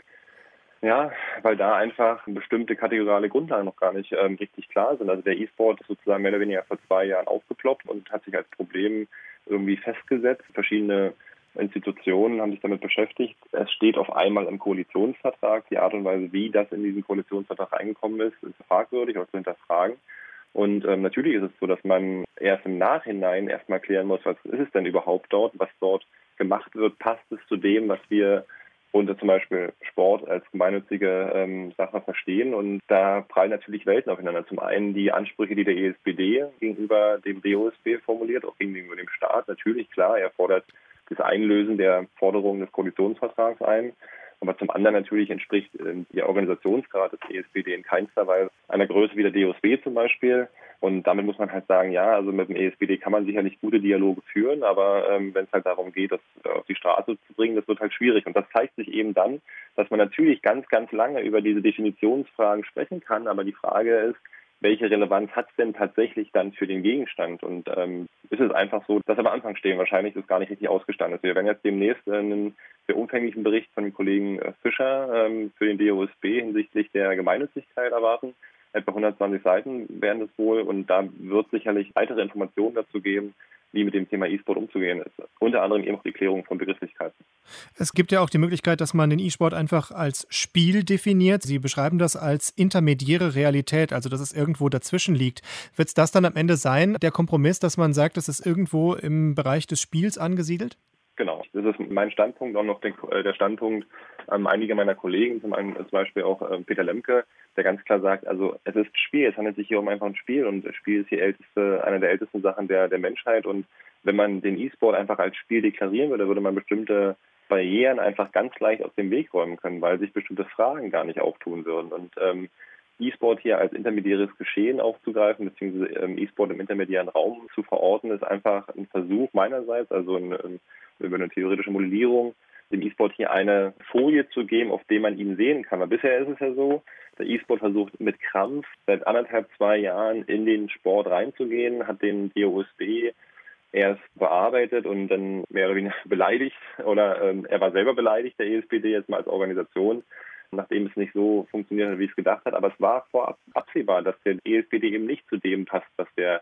Ja, weil da einfach bestimmte kategoriale Grundlagen noch gar nicht richtig klar sind. Also der E-Sport ist sozusagen mehr oder weniger vor 2 Jahren aufgeploppt und hat sich als Problem irgendwie festgesetzt. Verschiedene Institutionen haben sich damit beschäftigt. Es steht auf einmal im Koalitionsvertrag. Die Art und Weise, wie das in diesen Koalitionsvertrag reingekommen ist fragwürdig, auch zu hinterfragen. Und natürlich ist es so, dass man erst im Nachhinein erstmal klären muss, was ist es denn überhaupt dort, was dort gemacht wird, passt es zu dem, was wir unter zum Beispiel Sport als gemeinnützige Sache verstehen. Und da prallen natürlich Welten aufeinander. Zum einen die Ansprüche, die der ESPD gegenüber dem DOSB formuliert, auch gegenüber dem Staat. Natürlich, klar, er fordert das Einlösen der Forderungen des Koalitionsvertrags ein. Aber zum anderen natürlich entspricht der Organisationsgrad des ESPD in keinster Weise einer Größe wie der DOSB zum Beispiel. Und damit muss man halt sagen, ja, also mit dem ESPD kann man sicherlich gute Dialoge führen, aber wenn es halt darum geht, das auf die Straße zu bringen, das wird halt schwierig. Und das zeigt sich eben dann, dass man natürlich ganz, ganz lange über diese Definitionsfragen sprechen kann, aber die Frage ist, welche Relevanz hat es denn tatsächlich dann für den Gegenstand? Und ist es einfach so, dass wir am Anfang stehen, wahrscheinlich das gar nicht richtig ausgestanden ist. Wir werden jetzt demnächst einen sehr umfänglichen Bericht von dem Kollegen Fischer für den DOSB hinsichtlich der Gemeinnützigkeit erwarten. Etwa 120 Seiten wären das wohl, und da wird sicherlich weitere Informationen dazu geben, wie mit dem Thema E-Sport umzugehen ist. Unter anderem eben auch die Klärung von Begrifflichkeiten. Es gibt ja auch die Möglichkeit, dass man den E-Sport einfach als Spiel definiert. Sie beschreiben das als intermediäre Realität, also dass es irgendwo dazwischen liegt. Wird es das dann am Ende sein, der Kompromiss, dass man sagt, es ist irgendwo im Bereich des Spiels angesiedelt? Genau, das ist mein Standpunkt, auch noch der Standpunkt einiger meiner Kollegen, zum Beispiel auch Peter Lemke, der ganz klar sagt, also es ist Spiel, es handelt sich hier um einfach ein Spiel, und das Spiel ist eine der ältesten Sachen der Menschheit, und wenn man den E-Sport einfach als Spiel deklarieren würde, würde man bestimmte Barrieren einfach ganz leicht aus dem Weg räumen können, weil sich bestimmte Fragen gar nicht auftun würden. Und E-Sport hier als intermediäres Geschehen aufzugreifen, beziehungsweise E-Sport im intermediären Raum zu verorten, ist einfach ein Versuch meinerseits, also über eine theoretische Modellierung, dem E-Sport hier eine Folie zu geben, auf der man ihn sehen kann. Weil bisher ist es ja so, der E-Sport versucht mit Krampf seit 1,5-2 Jahren in den Sport reinzugehen, hat den DOSB erst bearbeitet und dann mehr oder weniger beleidigt, oder er war selber beleidigt, der ESPD jetzt mal als Organisation, nachdem es nicht so funktioniert hat, wie es gedacht hat. Aber es war vorab absehbar, dass der ESPD eben nicht zu dem passt, was der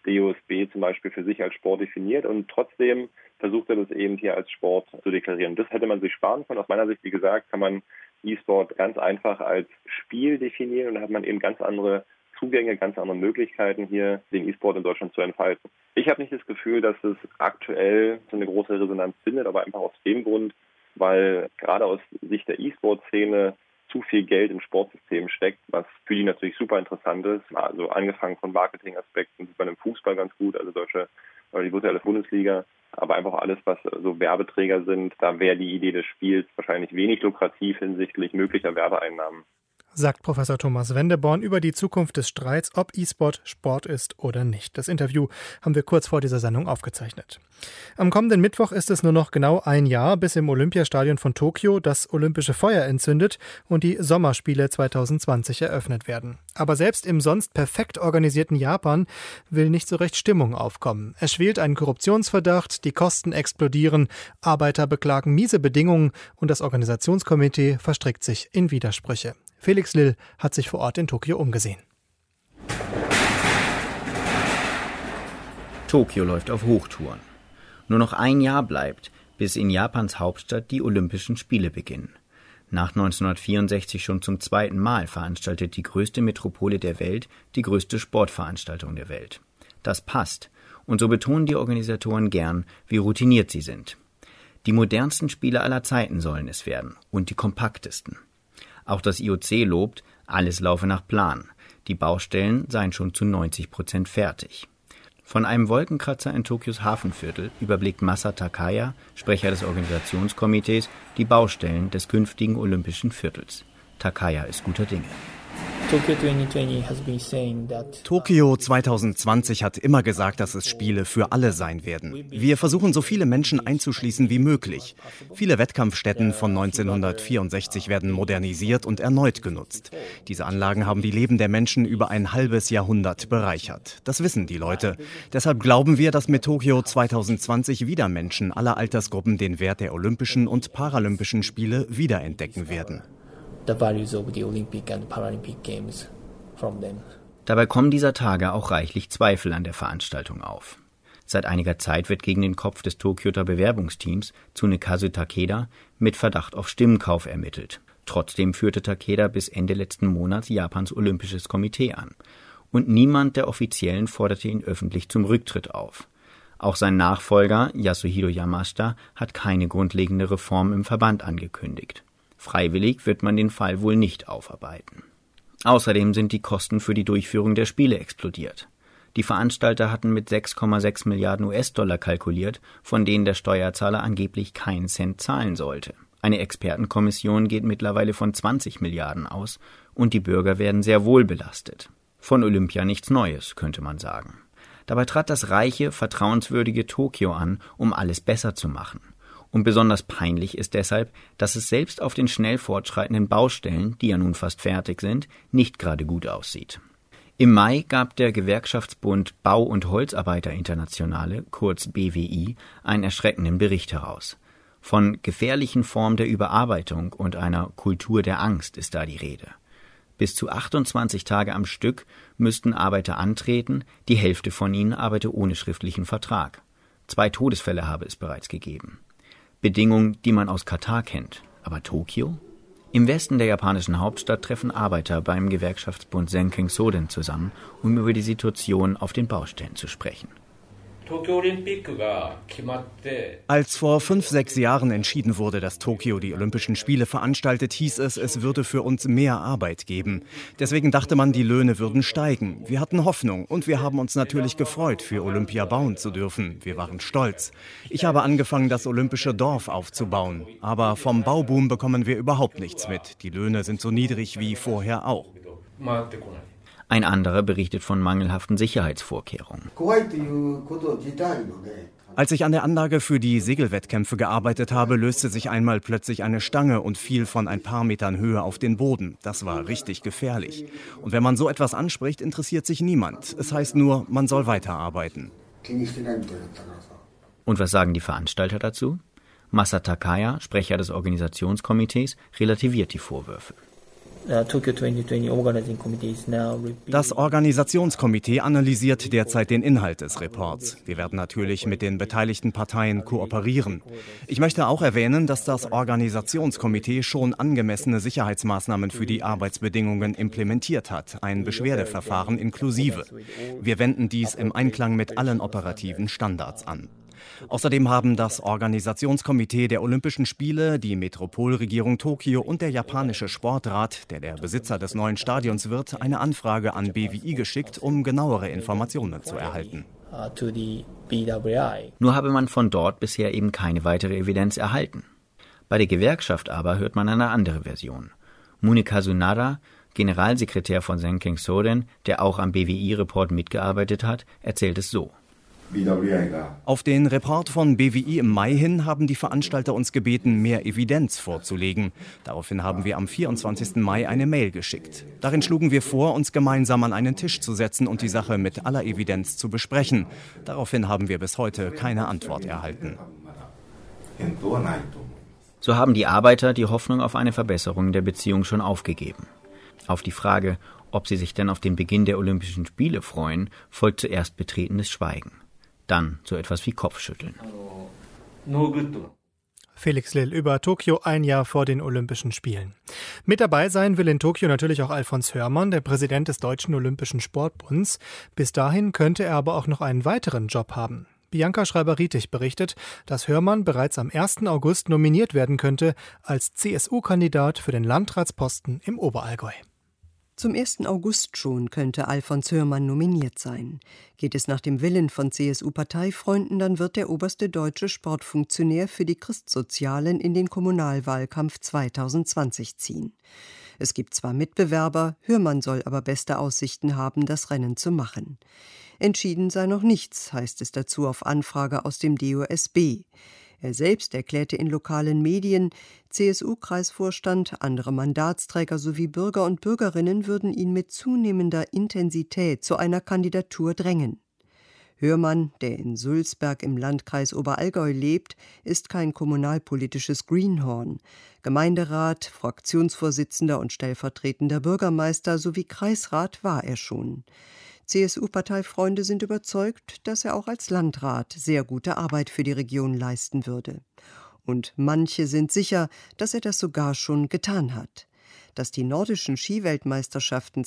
DOSB zum Beispiel für sich als Sport definiert, und trotzdem versucht er das eben hier als Sport zu deklarieren. Das hätte man sich sparen können. Aus meiner Sicht, wie gesagt, kann man E-Sport ganz einfach als Spiel definieren, und da hat man eben ganz andere Zugänge, ganz andere Möglichkeiten, hier den E-Sport in Deutschland zu entfalten. Ich habe nicht das Gefühl, dass es aktuell so eine große Resonanz findet, aber einfach aus dem Grund, weil gerade aus Sicht der E-Sport-Szene zu viel Geld im Sportsystem steckt, was für die natürlich super interessant ist. Also angefangen von Marketingaspekten, bei dem Fußball ganz gut, also die virtuelle Bundesliga, aber einfach alles, was so Werbeträger sind, da wäre die Idee des Spiels wahrscheinlich wenig lukrativ hinsichtlich möglicher Werbeeinnahmen. Sagt Professor Thomas Wendeborn über die Zukunft des Streits, ob E-Sport Sport ist oder nicht. Das Interview haben wir kurz vor dieser Sendung aufgezeichnet. Am kommenden Mittwoch ist es nur noch genau ein Jahr, bis im Olympiastadion von Tokio das olympische Feuer entzündet und die Sommerspiele 2020 eröffnet werden. Aber selbst im sonst perfekt organisierten Japan will nicht so recht Stimmung aufkommen. Es schwelt ein Korruptionsverdacht, die Kosten explodieren, Arbeiter beklagen miese Bedingungen und das Organisationskomitee verstrickt sich in Widersprüche. Felix Lill hat sich vor Ort in Tokio umgesehen. Tokio läuft auf Hochtouren. Nur noch ein Jahr bleibt, bis in Japans Hauptstadt die Olympischen Spiele beginnen. Nach 1964 schon zum 2. Mal veranstaltet die größte Metropole der Welt die größte Sportveranstaltung der Welt. Das passt, und so betonen die Organisatoren gern, wie routiniert sie sind. Die modernsten Spiele aller Zeiten sollen es werden und die kompaktesten. Auch das IOC lobt, alles laufe nach Plan. Die Baustellen seien schon zu 90% fertig. Von einem Wolkenkratzer in Tokios Hafenviertel überblickt Masa Takaya, Sprecher des Organisationskomitees, die Baustellen des künftigen Olympischen Viertels. Takaya ist guter Dinge. Tokio 2020 hat immer gesagt, dass es Spiele für alle sein werden. Wir versuchen, so viele Menschen einzuschließen wie möglich. Viele Wettkampfstätten von 1964 werden modernisiert und erneut genutzt. Diese Anlagen haben die Leben der Menschen über ein halbes Jahrhundert bereichert. Das wissen die Leute. Deshalb glauben wir, dass mit Tokio 2020 wieder Menschen aller Altersgruppen den Wert der Olympischen und Paralympischen Spiele wiederentdecken werden. Dabei kommen dieser Tage auch reichlich Zweifel an der Veranstaltung auf. Seit einiger Zeit wird gegen den Kopf des Tokioter Bewerbungsteams, Tsunekazu Takeda, mit Verdacht auf Stimmenkauf ermittelt. Trotzdem führte Takeda bis Ende letzten Monats Japans Olympisches Komitee an. Und niemand der Offiziellen forderte ihn öffentlich zum Rücktritt auf. Auch sein Nachfolger, Yasuhiro Yamashita, hat keine grundlegende Reform im Verband angekündigt. Freiwillig wird man den Fall wohl nicht aufarbeiten. Außerdem sind die Kosten für die Durchführung der Spiele explodiert. Die Veranstalter hatten mit 6,6 Milliarden US-Dollar kalkuliert, von denen der Steuerzahler angeblich keinen Cent zahlen sollte. Eine Expertenkommission geht mittlerweile von 20 Milliarden aus und die Bürger werden sehr wohl belastet. Von Olympia nichts Neues, könnte man sagen. Dabei trat das reiche, vertrauenswürdige Tokio an, um alles besser zu machen. Und besonders peinlich ist deshalb, dass es selbst auf den schnell fortschreitenden Baustellen, die ja nun fast fertig sind, nicht gerade gut aussieht. Im Mai gab der Gewerkschaftsbund Bau- und Holzarbeiter-Internationale, kurz BWI, einen erschreckenden Bericht heraus. Von gefährlichen Formen der Überarbeitung und einer Kultur der Angst ist da die Rede. Bis zu 28 Tage am Stück müssten Arbeiter antreten, die Hälfte von ihnen arbeite ohne schriftlichen Vertrag. 2 Todesfälle habe es bereits gegeben. Bedingungen, die man aus Katar kennt. Aber Tokio? Im Westen der japanischen Hauptstadt treffen Arbeiter beim Gewerkschaftsbund Senken Soden zusammen, um über die Situation auf den Baustellen zu sprechen. Als vor 5-6 Jahren entschieden wurde, dass Tokio die Olympischen Spiele veranstaltet, hieß es, es würde für uns mehr Arbeit geben. Deswegen dachte man, die Löhne würden steigen. Wir hatten Hoffnung und wir haben uns natürlich gefreut, für Olympia bauen zu dürfen. Wir waren stolz. Ich habe angefangen, das Olympische Dorf aufzubauen. Aber vom Bauboom bekommen wir überhaupt nichts mit. Die Löhne sind so niedrig wie vorher auch. Ein anderer berichtet von mangelhaften Sicherheitsvorkehrungen. Als ich an der Anlage für die Segelwettkämpfe gearbeitet habe, löste sich einmal plötzlich eine Stange und fiel von ein paar Metern Höhe auf den Boden. Das war richtig gefährlich. Und wenn man so etwas anspricht, interessiert sich niemand. Es heißt nur, man soll weiterarbeiten. Und was sagen die Veranstalter dazu? Masa Takaya, Sprecher des Organisationskomitees, relativiert die Vorwürfe. Das Organisationskomitee analysiert derzeit den Inhalt des Reports. Wir werden natürlich mit den beteiligten Parteien kooperieren. Ich möchte auch erwähnen, dass das Organisationskomitee schon angemessene Sicherheitsmaßnahmen für die Arbeitsbedingungen implementiert hat, ein Beschwerdeverfahren inklusive. Wir wenden dies im Einklang mit allen operativen Standards an. Außerdem haben das Organisationskomitee der Olympischen Spiele, die Metropolregierung Tokio und der japanische Sportrat, der Besitzer des neuen Stadions wird, eine Anfrage an BWI geschickt, um genauere Informationen zu erhalten. Nur habe man von dort bisher eben keine weitere Evidenz erhalten. Bei der Gewerkschaft aber hört man eine andere Version. Munekazu Nara, Generalsekretär von Senken Soden, der auch am BWI-Report mitgearbeitet hat, erzählt es so. Auf den Report von BWI im Mai hin haben die Veranstalter uns gebeten, mehr Evidenz vorzulegen. Daraufhin haben wir am 24. Mai eine Mail geschickt. Darin schlugen wir vor, uns gemeinsam an einen Tisch zu setzen und die Sache mit aller Evidenz zu besprechen. Daraufhin haben wir bis heute keine Antwort erhalten. So haben die Arbeiter die Hoffnung auf eine Verbesserung der Beziehung schon aufgegeben. Auf die Frage, ob sie sich denn auf den Beginn der Olympischen Spiele freuen, folgt zuerst betretenes Schweigen. Dann so etwas wie Kopfschütteln. Felix Lill über Tokio ein Jahr vor den Olympischen Spielen. Mit dabei sein will in Tokio natürlich auch Alfons Hörmann, der Präsident des Deutschen Olympischen Sportbunds. Bis dahin könnte er aber auch noch einen weiteren Job haben. Bianca Schreiber-Rietig berichtet, dass Hörmann bereits am 1. August nominiert werden könnte als CSU-Kandidat für den Landratsposten im Oberallgäu. Zum 1. August schon könnte Alfons Hörmann nominiert sein. Geht es nach dem Willen von CSU-Parteifreunden, dann wird der oberste deutsche Sportfunktionär für die Christsozialen in den Kommunalwahlkampf 2020 ziehen. Es gibt zwar Mitbewerber, Hürmann soll aber beste Aussichten haben, das Rennen zu machen. Entschieden sei noch nichts, heißt es dazu auf Anfrage aus dem DOSB. Er selbst erklärte in lokalen Medien, CSU-Kreisvorstand, andere Mandatsträger sowie Bürger und Bürgerinnen würden ihn mit zunehmender Intensität zu einer Kandidatur drängen. Hürmann, der in Sulzberg im Landkreis Oberallgäu lebt, ist kein kommunalpolitisches Greenhorn. Gemeinderat, Fraktionsvorsitzender und stellvertretender Bürgermeister sowie Kreisrat war er schon. CSU-Parteifreunde sind überzeugt, dass er auch als Landrat sehr gute Arbeit für die Region leisten würde. Und manche sind sicher, dass er das sogar schon getan hat. Dass die nordischen Skiweltmeisterschaften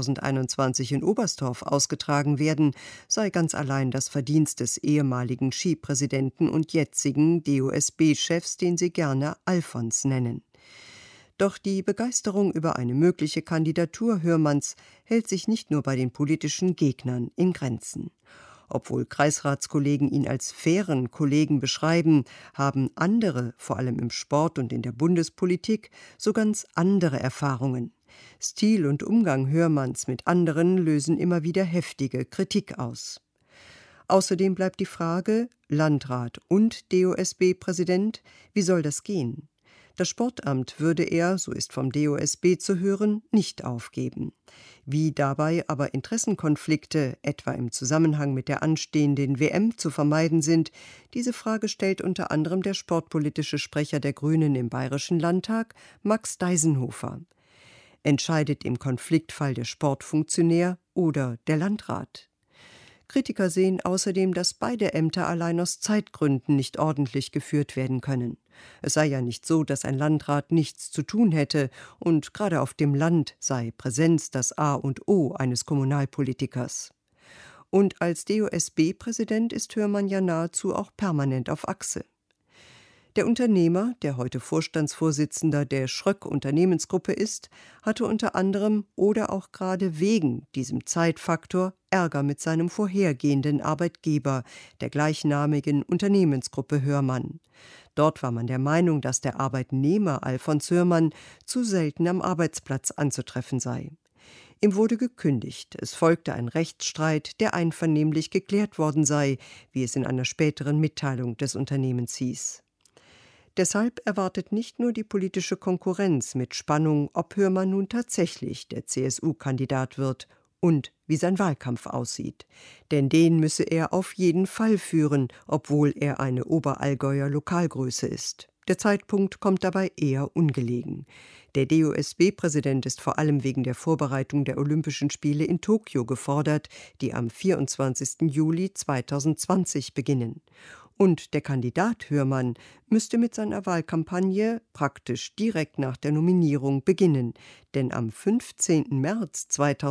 2021 in Oberstdorf ausgetragen werden, sei ganz allein das Verdienst des ehemaligen Skipräsidenten und jetzigen DOSB-Chefs, den sie gerne Alfons nennen. Doch die Begeisterung über eine mögliche Kandidatur Hürmanns hält sich nicht nur bei den politischen Gegnern in Grenzen. Obwohl Kreisratskollegen ihn als fairen Kollegen beschreiben, haben andere, vor allem im Sport und in der Bundespolitik, so ganz andere Erfahrungen. Stil und Umgang Hürmanns mit anderen lösen immer wieder heftige Kritik aus. Außerdem bleibt die Frage, Landrat und DOSB-Präsident, wie soll das gehen? Das Sportamt würde er, so ist vom DOSB zu hören, nicht aufgeben. Wie dabei aber Interessenkonflikte, etwa im Zusammenhang mit der anstehenden WM, zu vermeiden sind, diese Frage stellt unter anderem der sportpolitische Sprecher der Grünen im Bayerischen Landtag, Max Deisenhofer. Entscheidet im Konfliktfall der Sportfunktionär oder der Landrat? Kritiker sehen außerdem, dass beide Ämter allein aus Zeitgründen nicht ordentlich geführt werden können. Es sei ja nicht so, dass ein Landrat nichts zu tun hätte, und gerade auf dem Land sei Präsenz das A und O eines Kommunalpolitikers. Und als DOSB-Präsident ist Hürmann ja nahezu auch permanent auf Achse. Der Unternehmer, der heute Vorstandsvorsitzender der Schröck-Unternehmensgruppe ist, hatte unter anderem oder auch gerade wegen diesem Zeitfaktor Ärger mit seinem vorhergehenden Arbeitgeber, der gleichnamigen Unternehmensgruppe Hörmann. Dort war man der Meinung, dass der Arbeitnehmer Alfons Hörmann zu selten am Arbeitsplatz anzutreffen sei. Ihm wurde gekündigt. Es folgte ein Rechtsstreit, der einvernehmlich geklärt worden sei, wie es in einer späteren Mitteilung des Unternehmens hieß. Deshalb erwartet nicht nur die politische Konkurrenz mit Spannung, ob Hörmann nun tatsächlich der CSU-Kandidat wird und wie sein Wahlkampf aussieht. Denn den müsse er auf jeden Fall führen, obwohl er eine Oberallgäuer Lokalgröße ist. Der Zeitpunkt kommt dabei eher ungelegen. Der DOSB-Präsident ist vor allem wegen der Vorbereitung der Olympischen Spiele in Tokio gefordert, die am 24. Juli 2020 beginnen. Und der Kandidat Hörmann müsste mit seiner Wahlkampagne praktisch direkt nach der Nominierung beginnen, denn am 15. März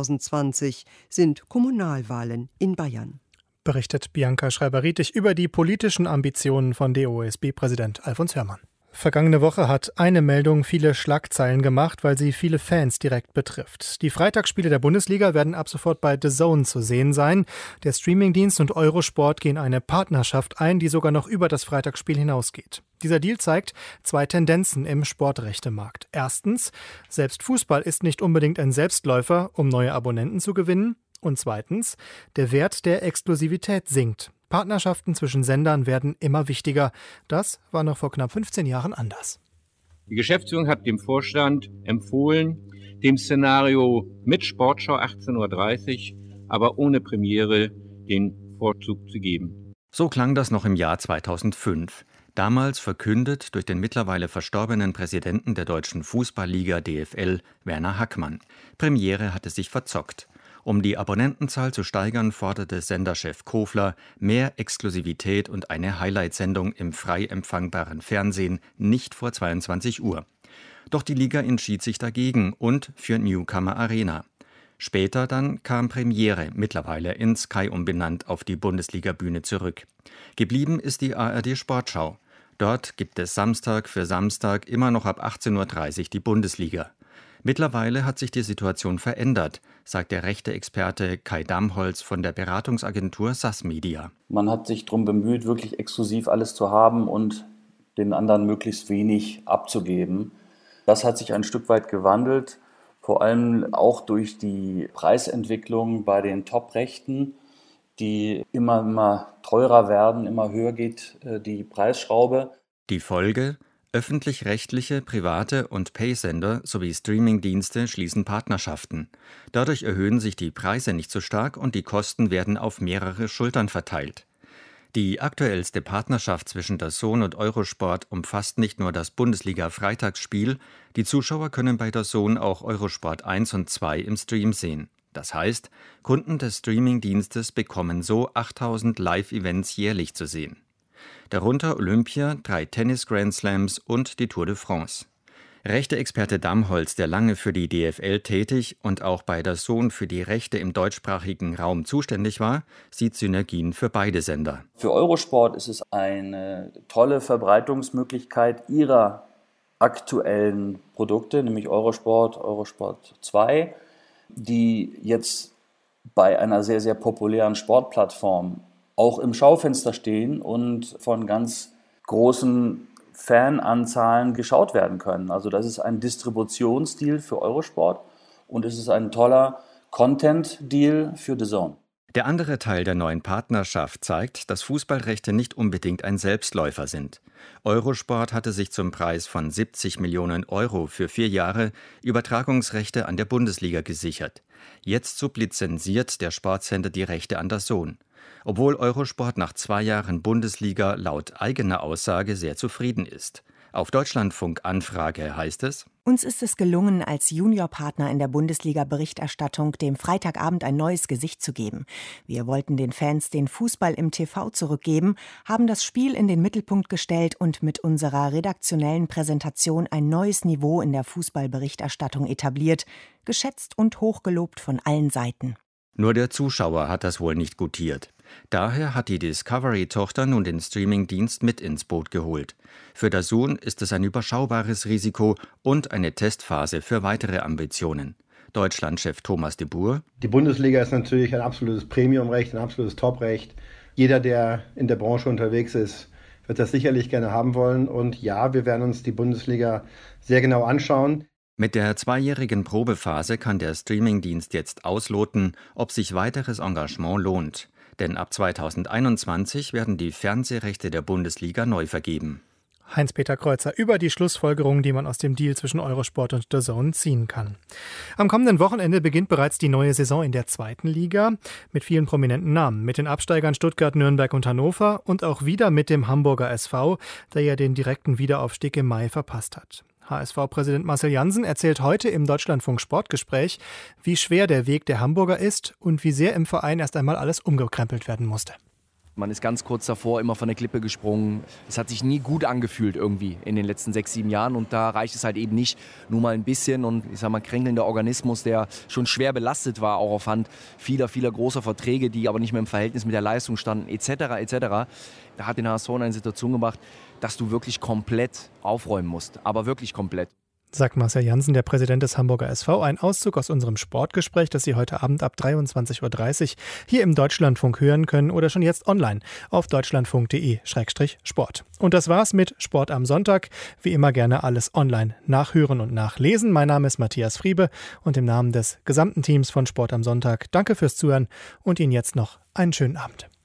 2020 sind Kommunalwahlen in Bayern. Berichtet Bianca Schreiber-Rietig über die politischen Ambitionen von DOSB-Präsident Alfons Hörmann. Vergangene Woche hat eine Meldung viele Schlagzeilen gemacht, weil sie viele Fans direkt betrifft. Die Freitagsspiele der Bundesliga werden ab sofort bei The Zone zu sehen sein. Der Streamingdienst und Eurosport gehen eine Partnerschaft ein, die sogar noch über das Freitagsspiel hinausgeht. Dieser Deal zeigt zwei Tendenzen im Sportrechtemarkt. Erstens, selbst Fußball ist nicht unbedingt ein Selbstläufer, um neue Abonnenten zu gewinnen. Und zweitens, der Wert der Exklusivität sinkt. Partnerschaften zwischen Sendern werden immer wichtiger. Das war noch vor knapp 15 Jahren anders. Die Geschäftsführung hat dem Vorstand empfohlen, dem Szenario mit Sportschau 18:30 Uhr, aber ohne Premiere den Vorzug zu geben. So klang das noch im Jahr 2005. Damals verkündet durch den mittlerweile verstorbenen Präsidenten der Deutschen Fußballliga DFL, Werner Hackmann. Premiere hatte sich verzockt. Um die Abonnentenzahl zu steigern, forderte Senderchef Kofler mehr Exklusivität und eine Highlight-Sendung im frei empfangbaren Fernsehen nicht vor 22 Uhr. Doch die Liga entschied sich dagegen und für Newcomer Arena. Später dann kam Premiere, mittlerweile in Sky umbenannt, auf die Bundesliga-Bühne zurück. Geblieben ist die ARD Sportschau. Dort gibt es Samstag für Samstag immer noch ab 18:30 Uhr die Bundesliga. Mittlerweile hat sich die Situation verändert, sagt der Rechte-Experte Kai Damholz von der Beratungsagentur SAS Media. Man hat sich darum bemüht, wirklich exklusiv alles zu haben und den anderen möglichst wenig abzugeben. Das hat sich ein Stück weit gewandelt Vor allem auch durch die Preisentwicklung bei den Top-Rechten, die immer teurer werden, immer höher geht die Preisschraube. Die Folge: öffentlich-rechtliche, private und Paysender sowie Streamingdienste schließen Partnerschaften. Dadurch erhöhen sich die Preise nicht so stark und die Kosten werden auf mehrere Schultern verteilt. Die aktuellste Partnerschaft zwischen DAZN und Eurosport umfasst nicht nur das Bundesliga-Freitagsspiel, die Zuschauer können bei DAZN auch Eurosport 1 und 2 im Stream sehen. Das heißt, Kunden des Streamingdienstes bekommen so 8000 Live-Events jährlich zu sehen. Darunter Olympia, 3 Tennis-Grand-Slams und die Tour de France. Rechte-Experte Damholz, der lange für die DFL tätig und auch bei DAZN für die Rechte im deutschsprachigen Raum zuständig war, sieht Synergien für beide Sender. Für Eurosport ist es eine tolle Verbreitungsmöglichkeit ihrer aktuellen Produkte, nämlich Eurosport, Eurosport 2, die jetzt bei einer sehr, sehr populären Sportplattform auch im Schaufenster stehen und von ganz großen Fananzahlen geschaut werden können. Also das ist ein Distributionsdeal für Eurosport und es ist ein toller Content-Deal für DAZN. Der andere Teil der neuen Partnerschaft zeigt, dass Fußballrechte nicht unbedingt ein Selbstläufer sind. Eurosport hatte sich zum Preis von 70 Millionen Euro für 4 Jahre Übertragungsrechte an der Bundesliga gesichert. Jetzt sublizenziert der Sportsender die Rechte an DAZN. Obwohl Eurosport nach 2 Jahren Bundesliga laut eigener Aussage sehr zufrieden ist. Auf Deutschlandfunk-Anfrage heißt es: Uns ist es gelungen, als Juniorpartner in der Bundesliga-Berichterstattung dem Freitagabend ein neues Gesicht zu geben. Wir wollten den Fans den Fußball im TV zurückgeben, haben das Spiel in den Mittelpunkt gestellt und mit unserer redaktionellen Präsentation ein neues Niveau in der Fußballberichterstattung etabliert, geschätzt und hochgelobt von allen Seiten. Nur der Zuschauer hat das wohl nicht gutiert. Daher hat die Discovery-Tochter nun den Streamingdienst mit ins Boot geholt. Für DAZN ist es ein überschaubares Risiko und eine Testphase für weitere Ambitionen. Deutschlandchef Thomas de Boer: Die Bundesliga ist natürlich ein absolutes Premiumrecht, ein absolutes Toprecht. Jeder, der in der Branche unterwegs ist, wird das sicherlich gerne haben wollen. Und ja, wir werden uns die Bundesliga sehr genau anschauen. Mit der 2-jährigen Probephase kann der Streamingdienst jetzt ausloten, ob sich weiteres Engagement lohnt. Denn ab 2021 werden die Fernsehrechte der Bundesliga neu vergeben. Heinz-Peter Kreuzer über die Schlussfolgerungen, die man aus dem Deal zwischen Eurosport und DAZN ziehen kann. Am kommenden Wochenende beginnt bereits die neue Saison in der 2. Liga mit vielen prominenten Namen. Mit den Absteigern Stuttgart, Nürnberg und Hannover und auch wieder mit dem Hamburger SV, der ja den direkten Wiederaufstieg im Mai verpasst hat. HSV-Präsident Marcel Jansen erzählt heute im Deutschlandfunk-Sportgespräch, wie schwer der Weg der Hamburger ist und wie sehr im Verein erst einmal alles umgekrempelt werden musste. Man ist ganz kurz davor immer von der Klippe gesprungen. Es hat sich nie gut angefühlt irgendwie in den letzten 6, 7 Jahren. Und da reicht es halt eben nicht, nur mal ein bisschen. Und ich sag mal, kränkelnder Organismus, der schon schwer belastet war, auch aufhand vieler großer Verträge, die aber nicht mehr im Verhältnis mit der Leistung standen, etc. Da hat den HSV in eine Situation gebracht, dass du wirklich komplett aufräumen musst. Aber wirklich komplett. Sagt Marcel Jansen, der Präsident des Hamburger SV. Ein Auszug aus unserem Sportgespräch, das Sie heute Abend ab 23.30 Uhr hier im Deutschlandfunk hören können oder schon jetzt online auf deutschlandfunk.de/Sport. Und das war's mit Sport am Sonntag. Wie immer gerne alles online nachhören und nachlesen. Mein Name ist Matthias Friebe und im Namen des gesamten Teams von Sport am Sonntag danke fürs Zuhören und Ihnen jetzt noch einen schönen Abend.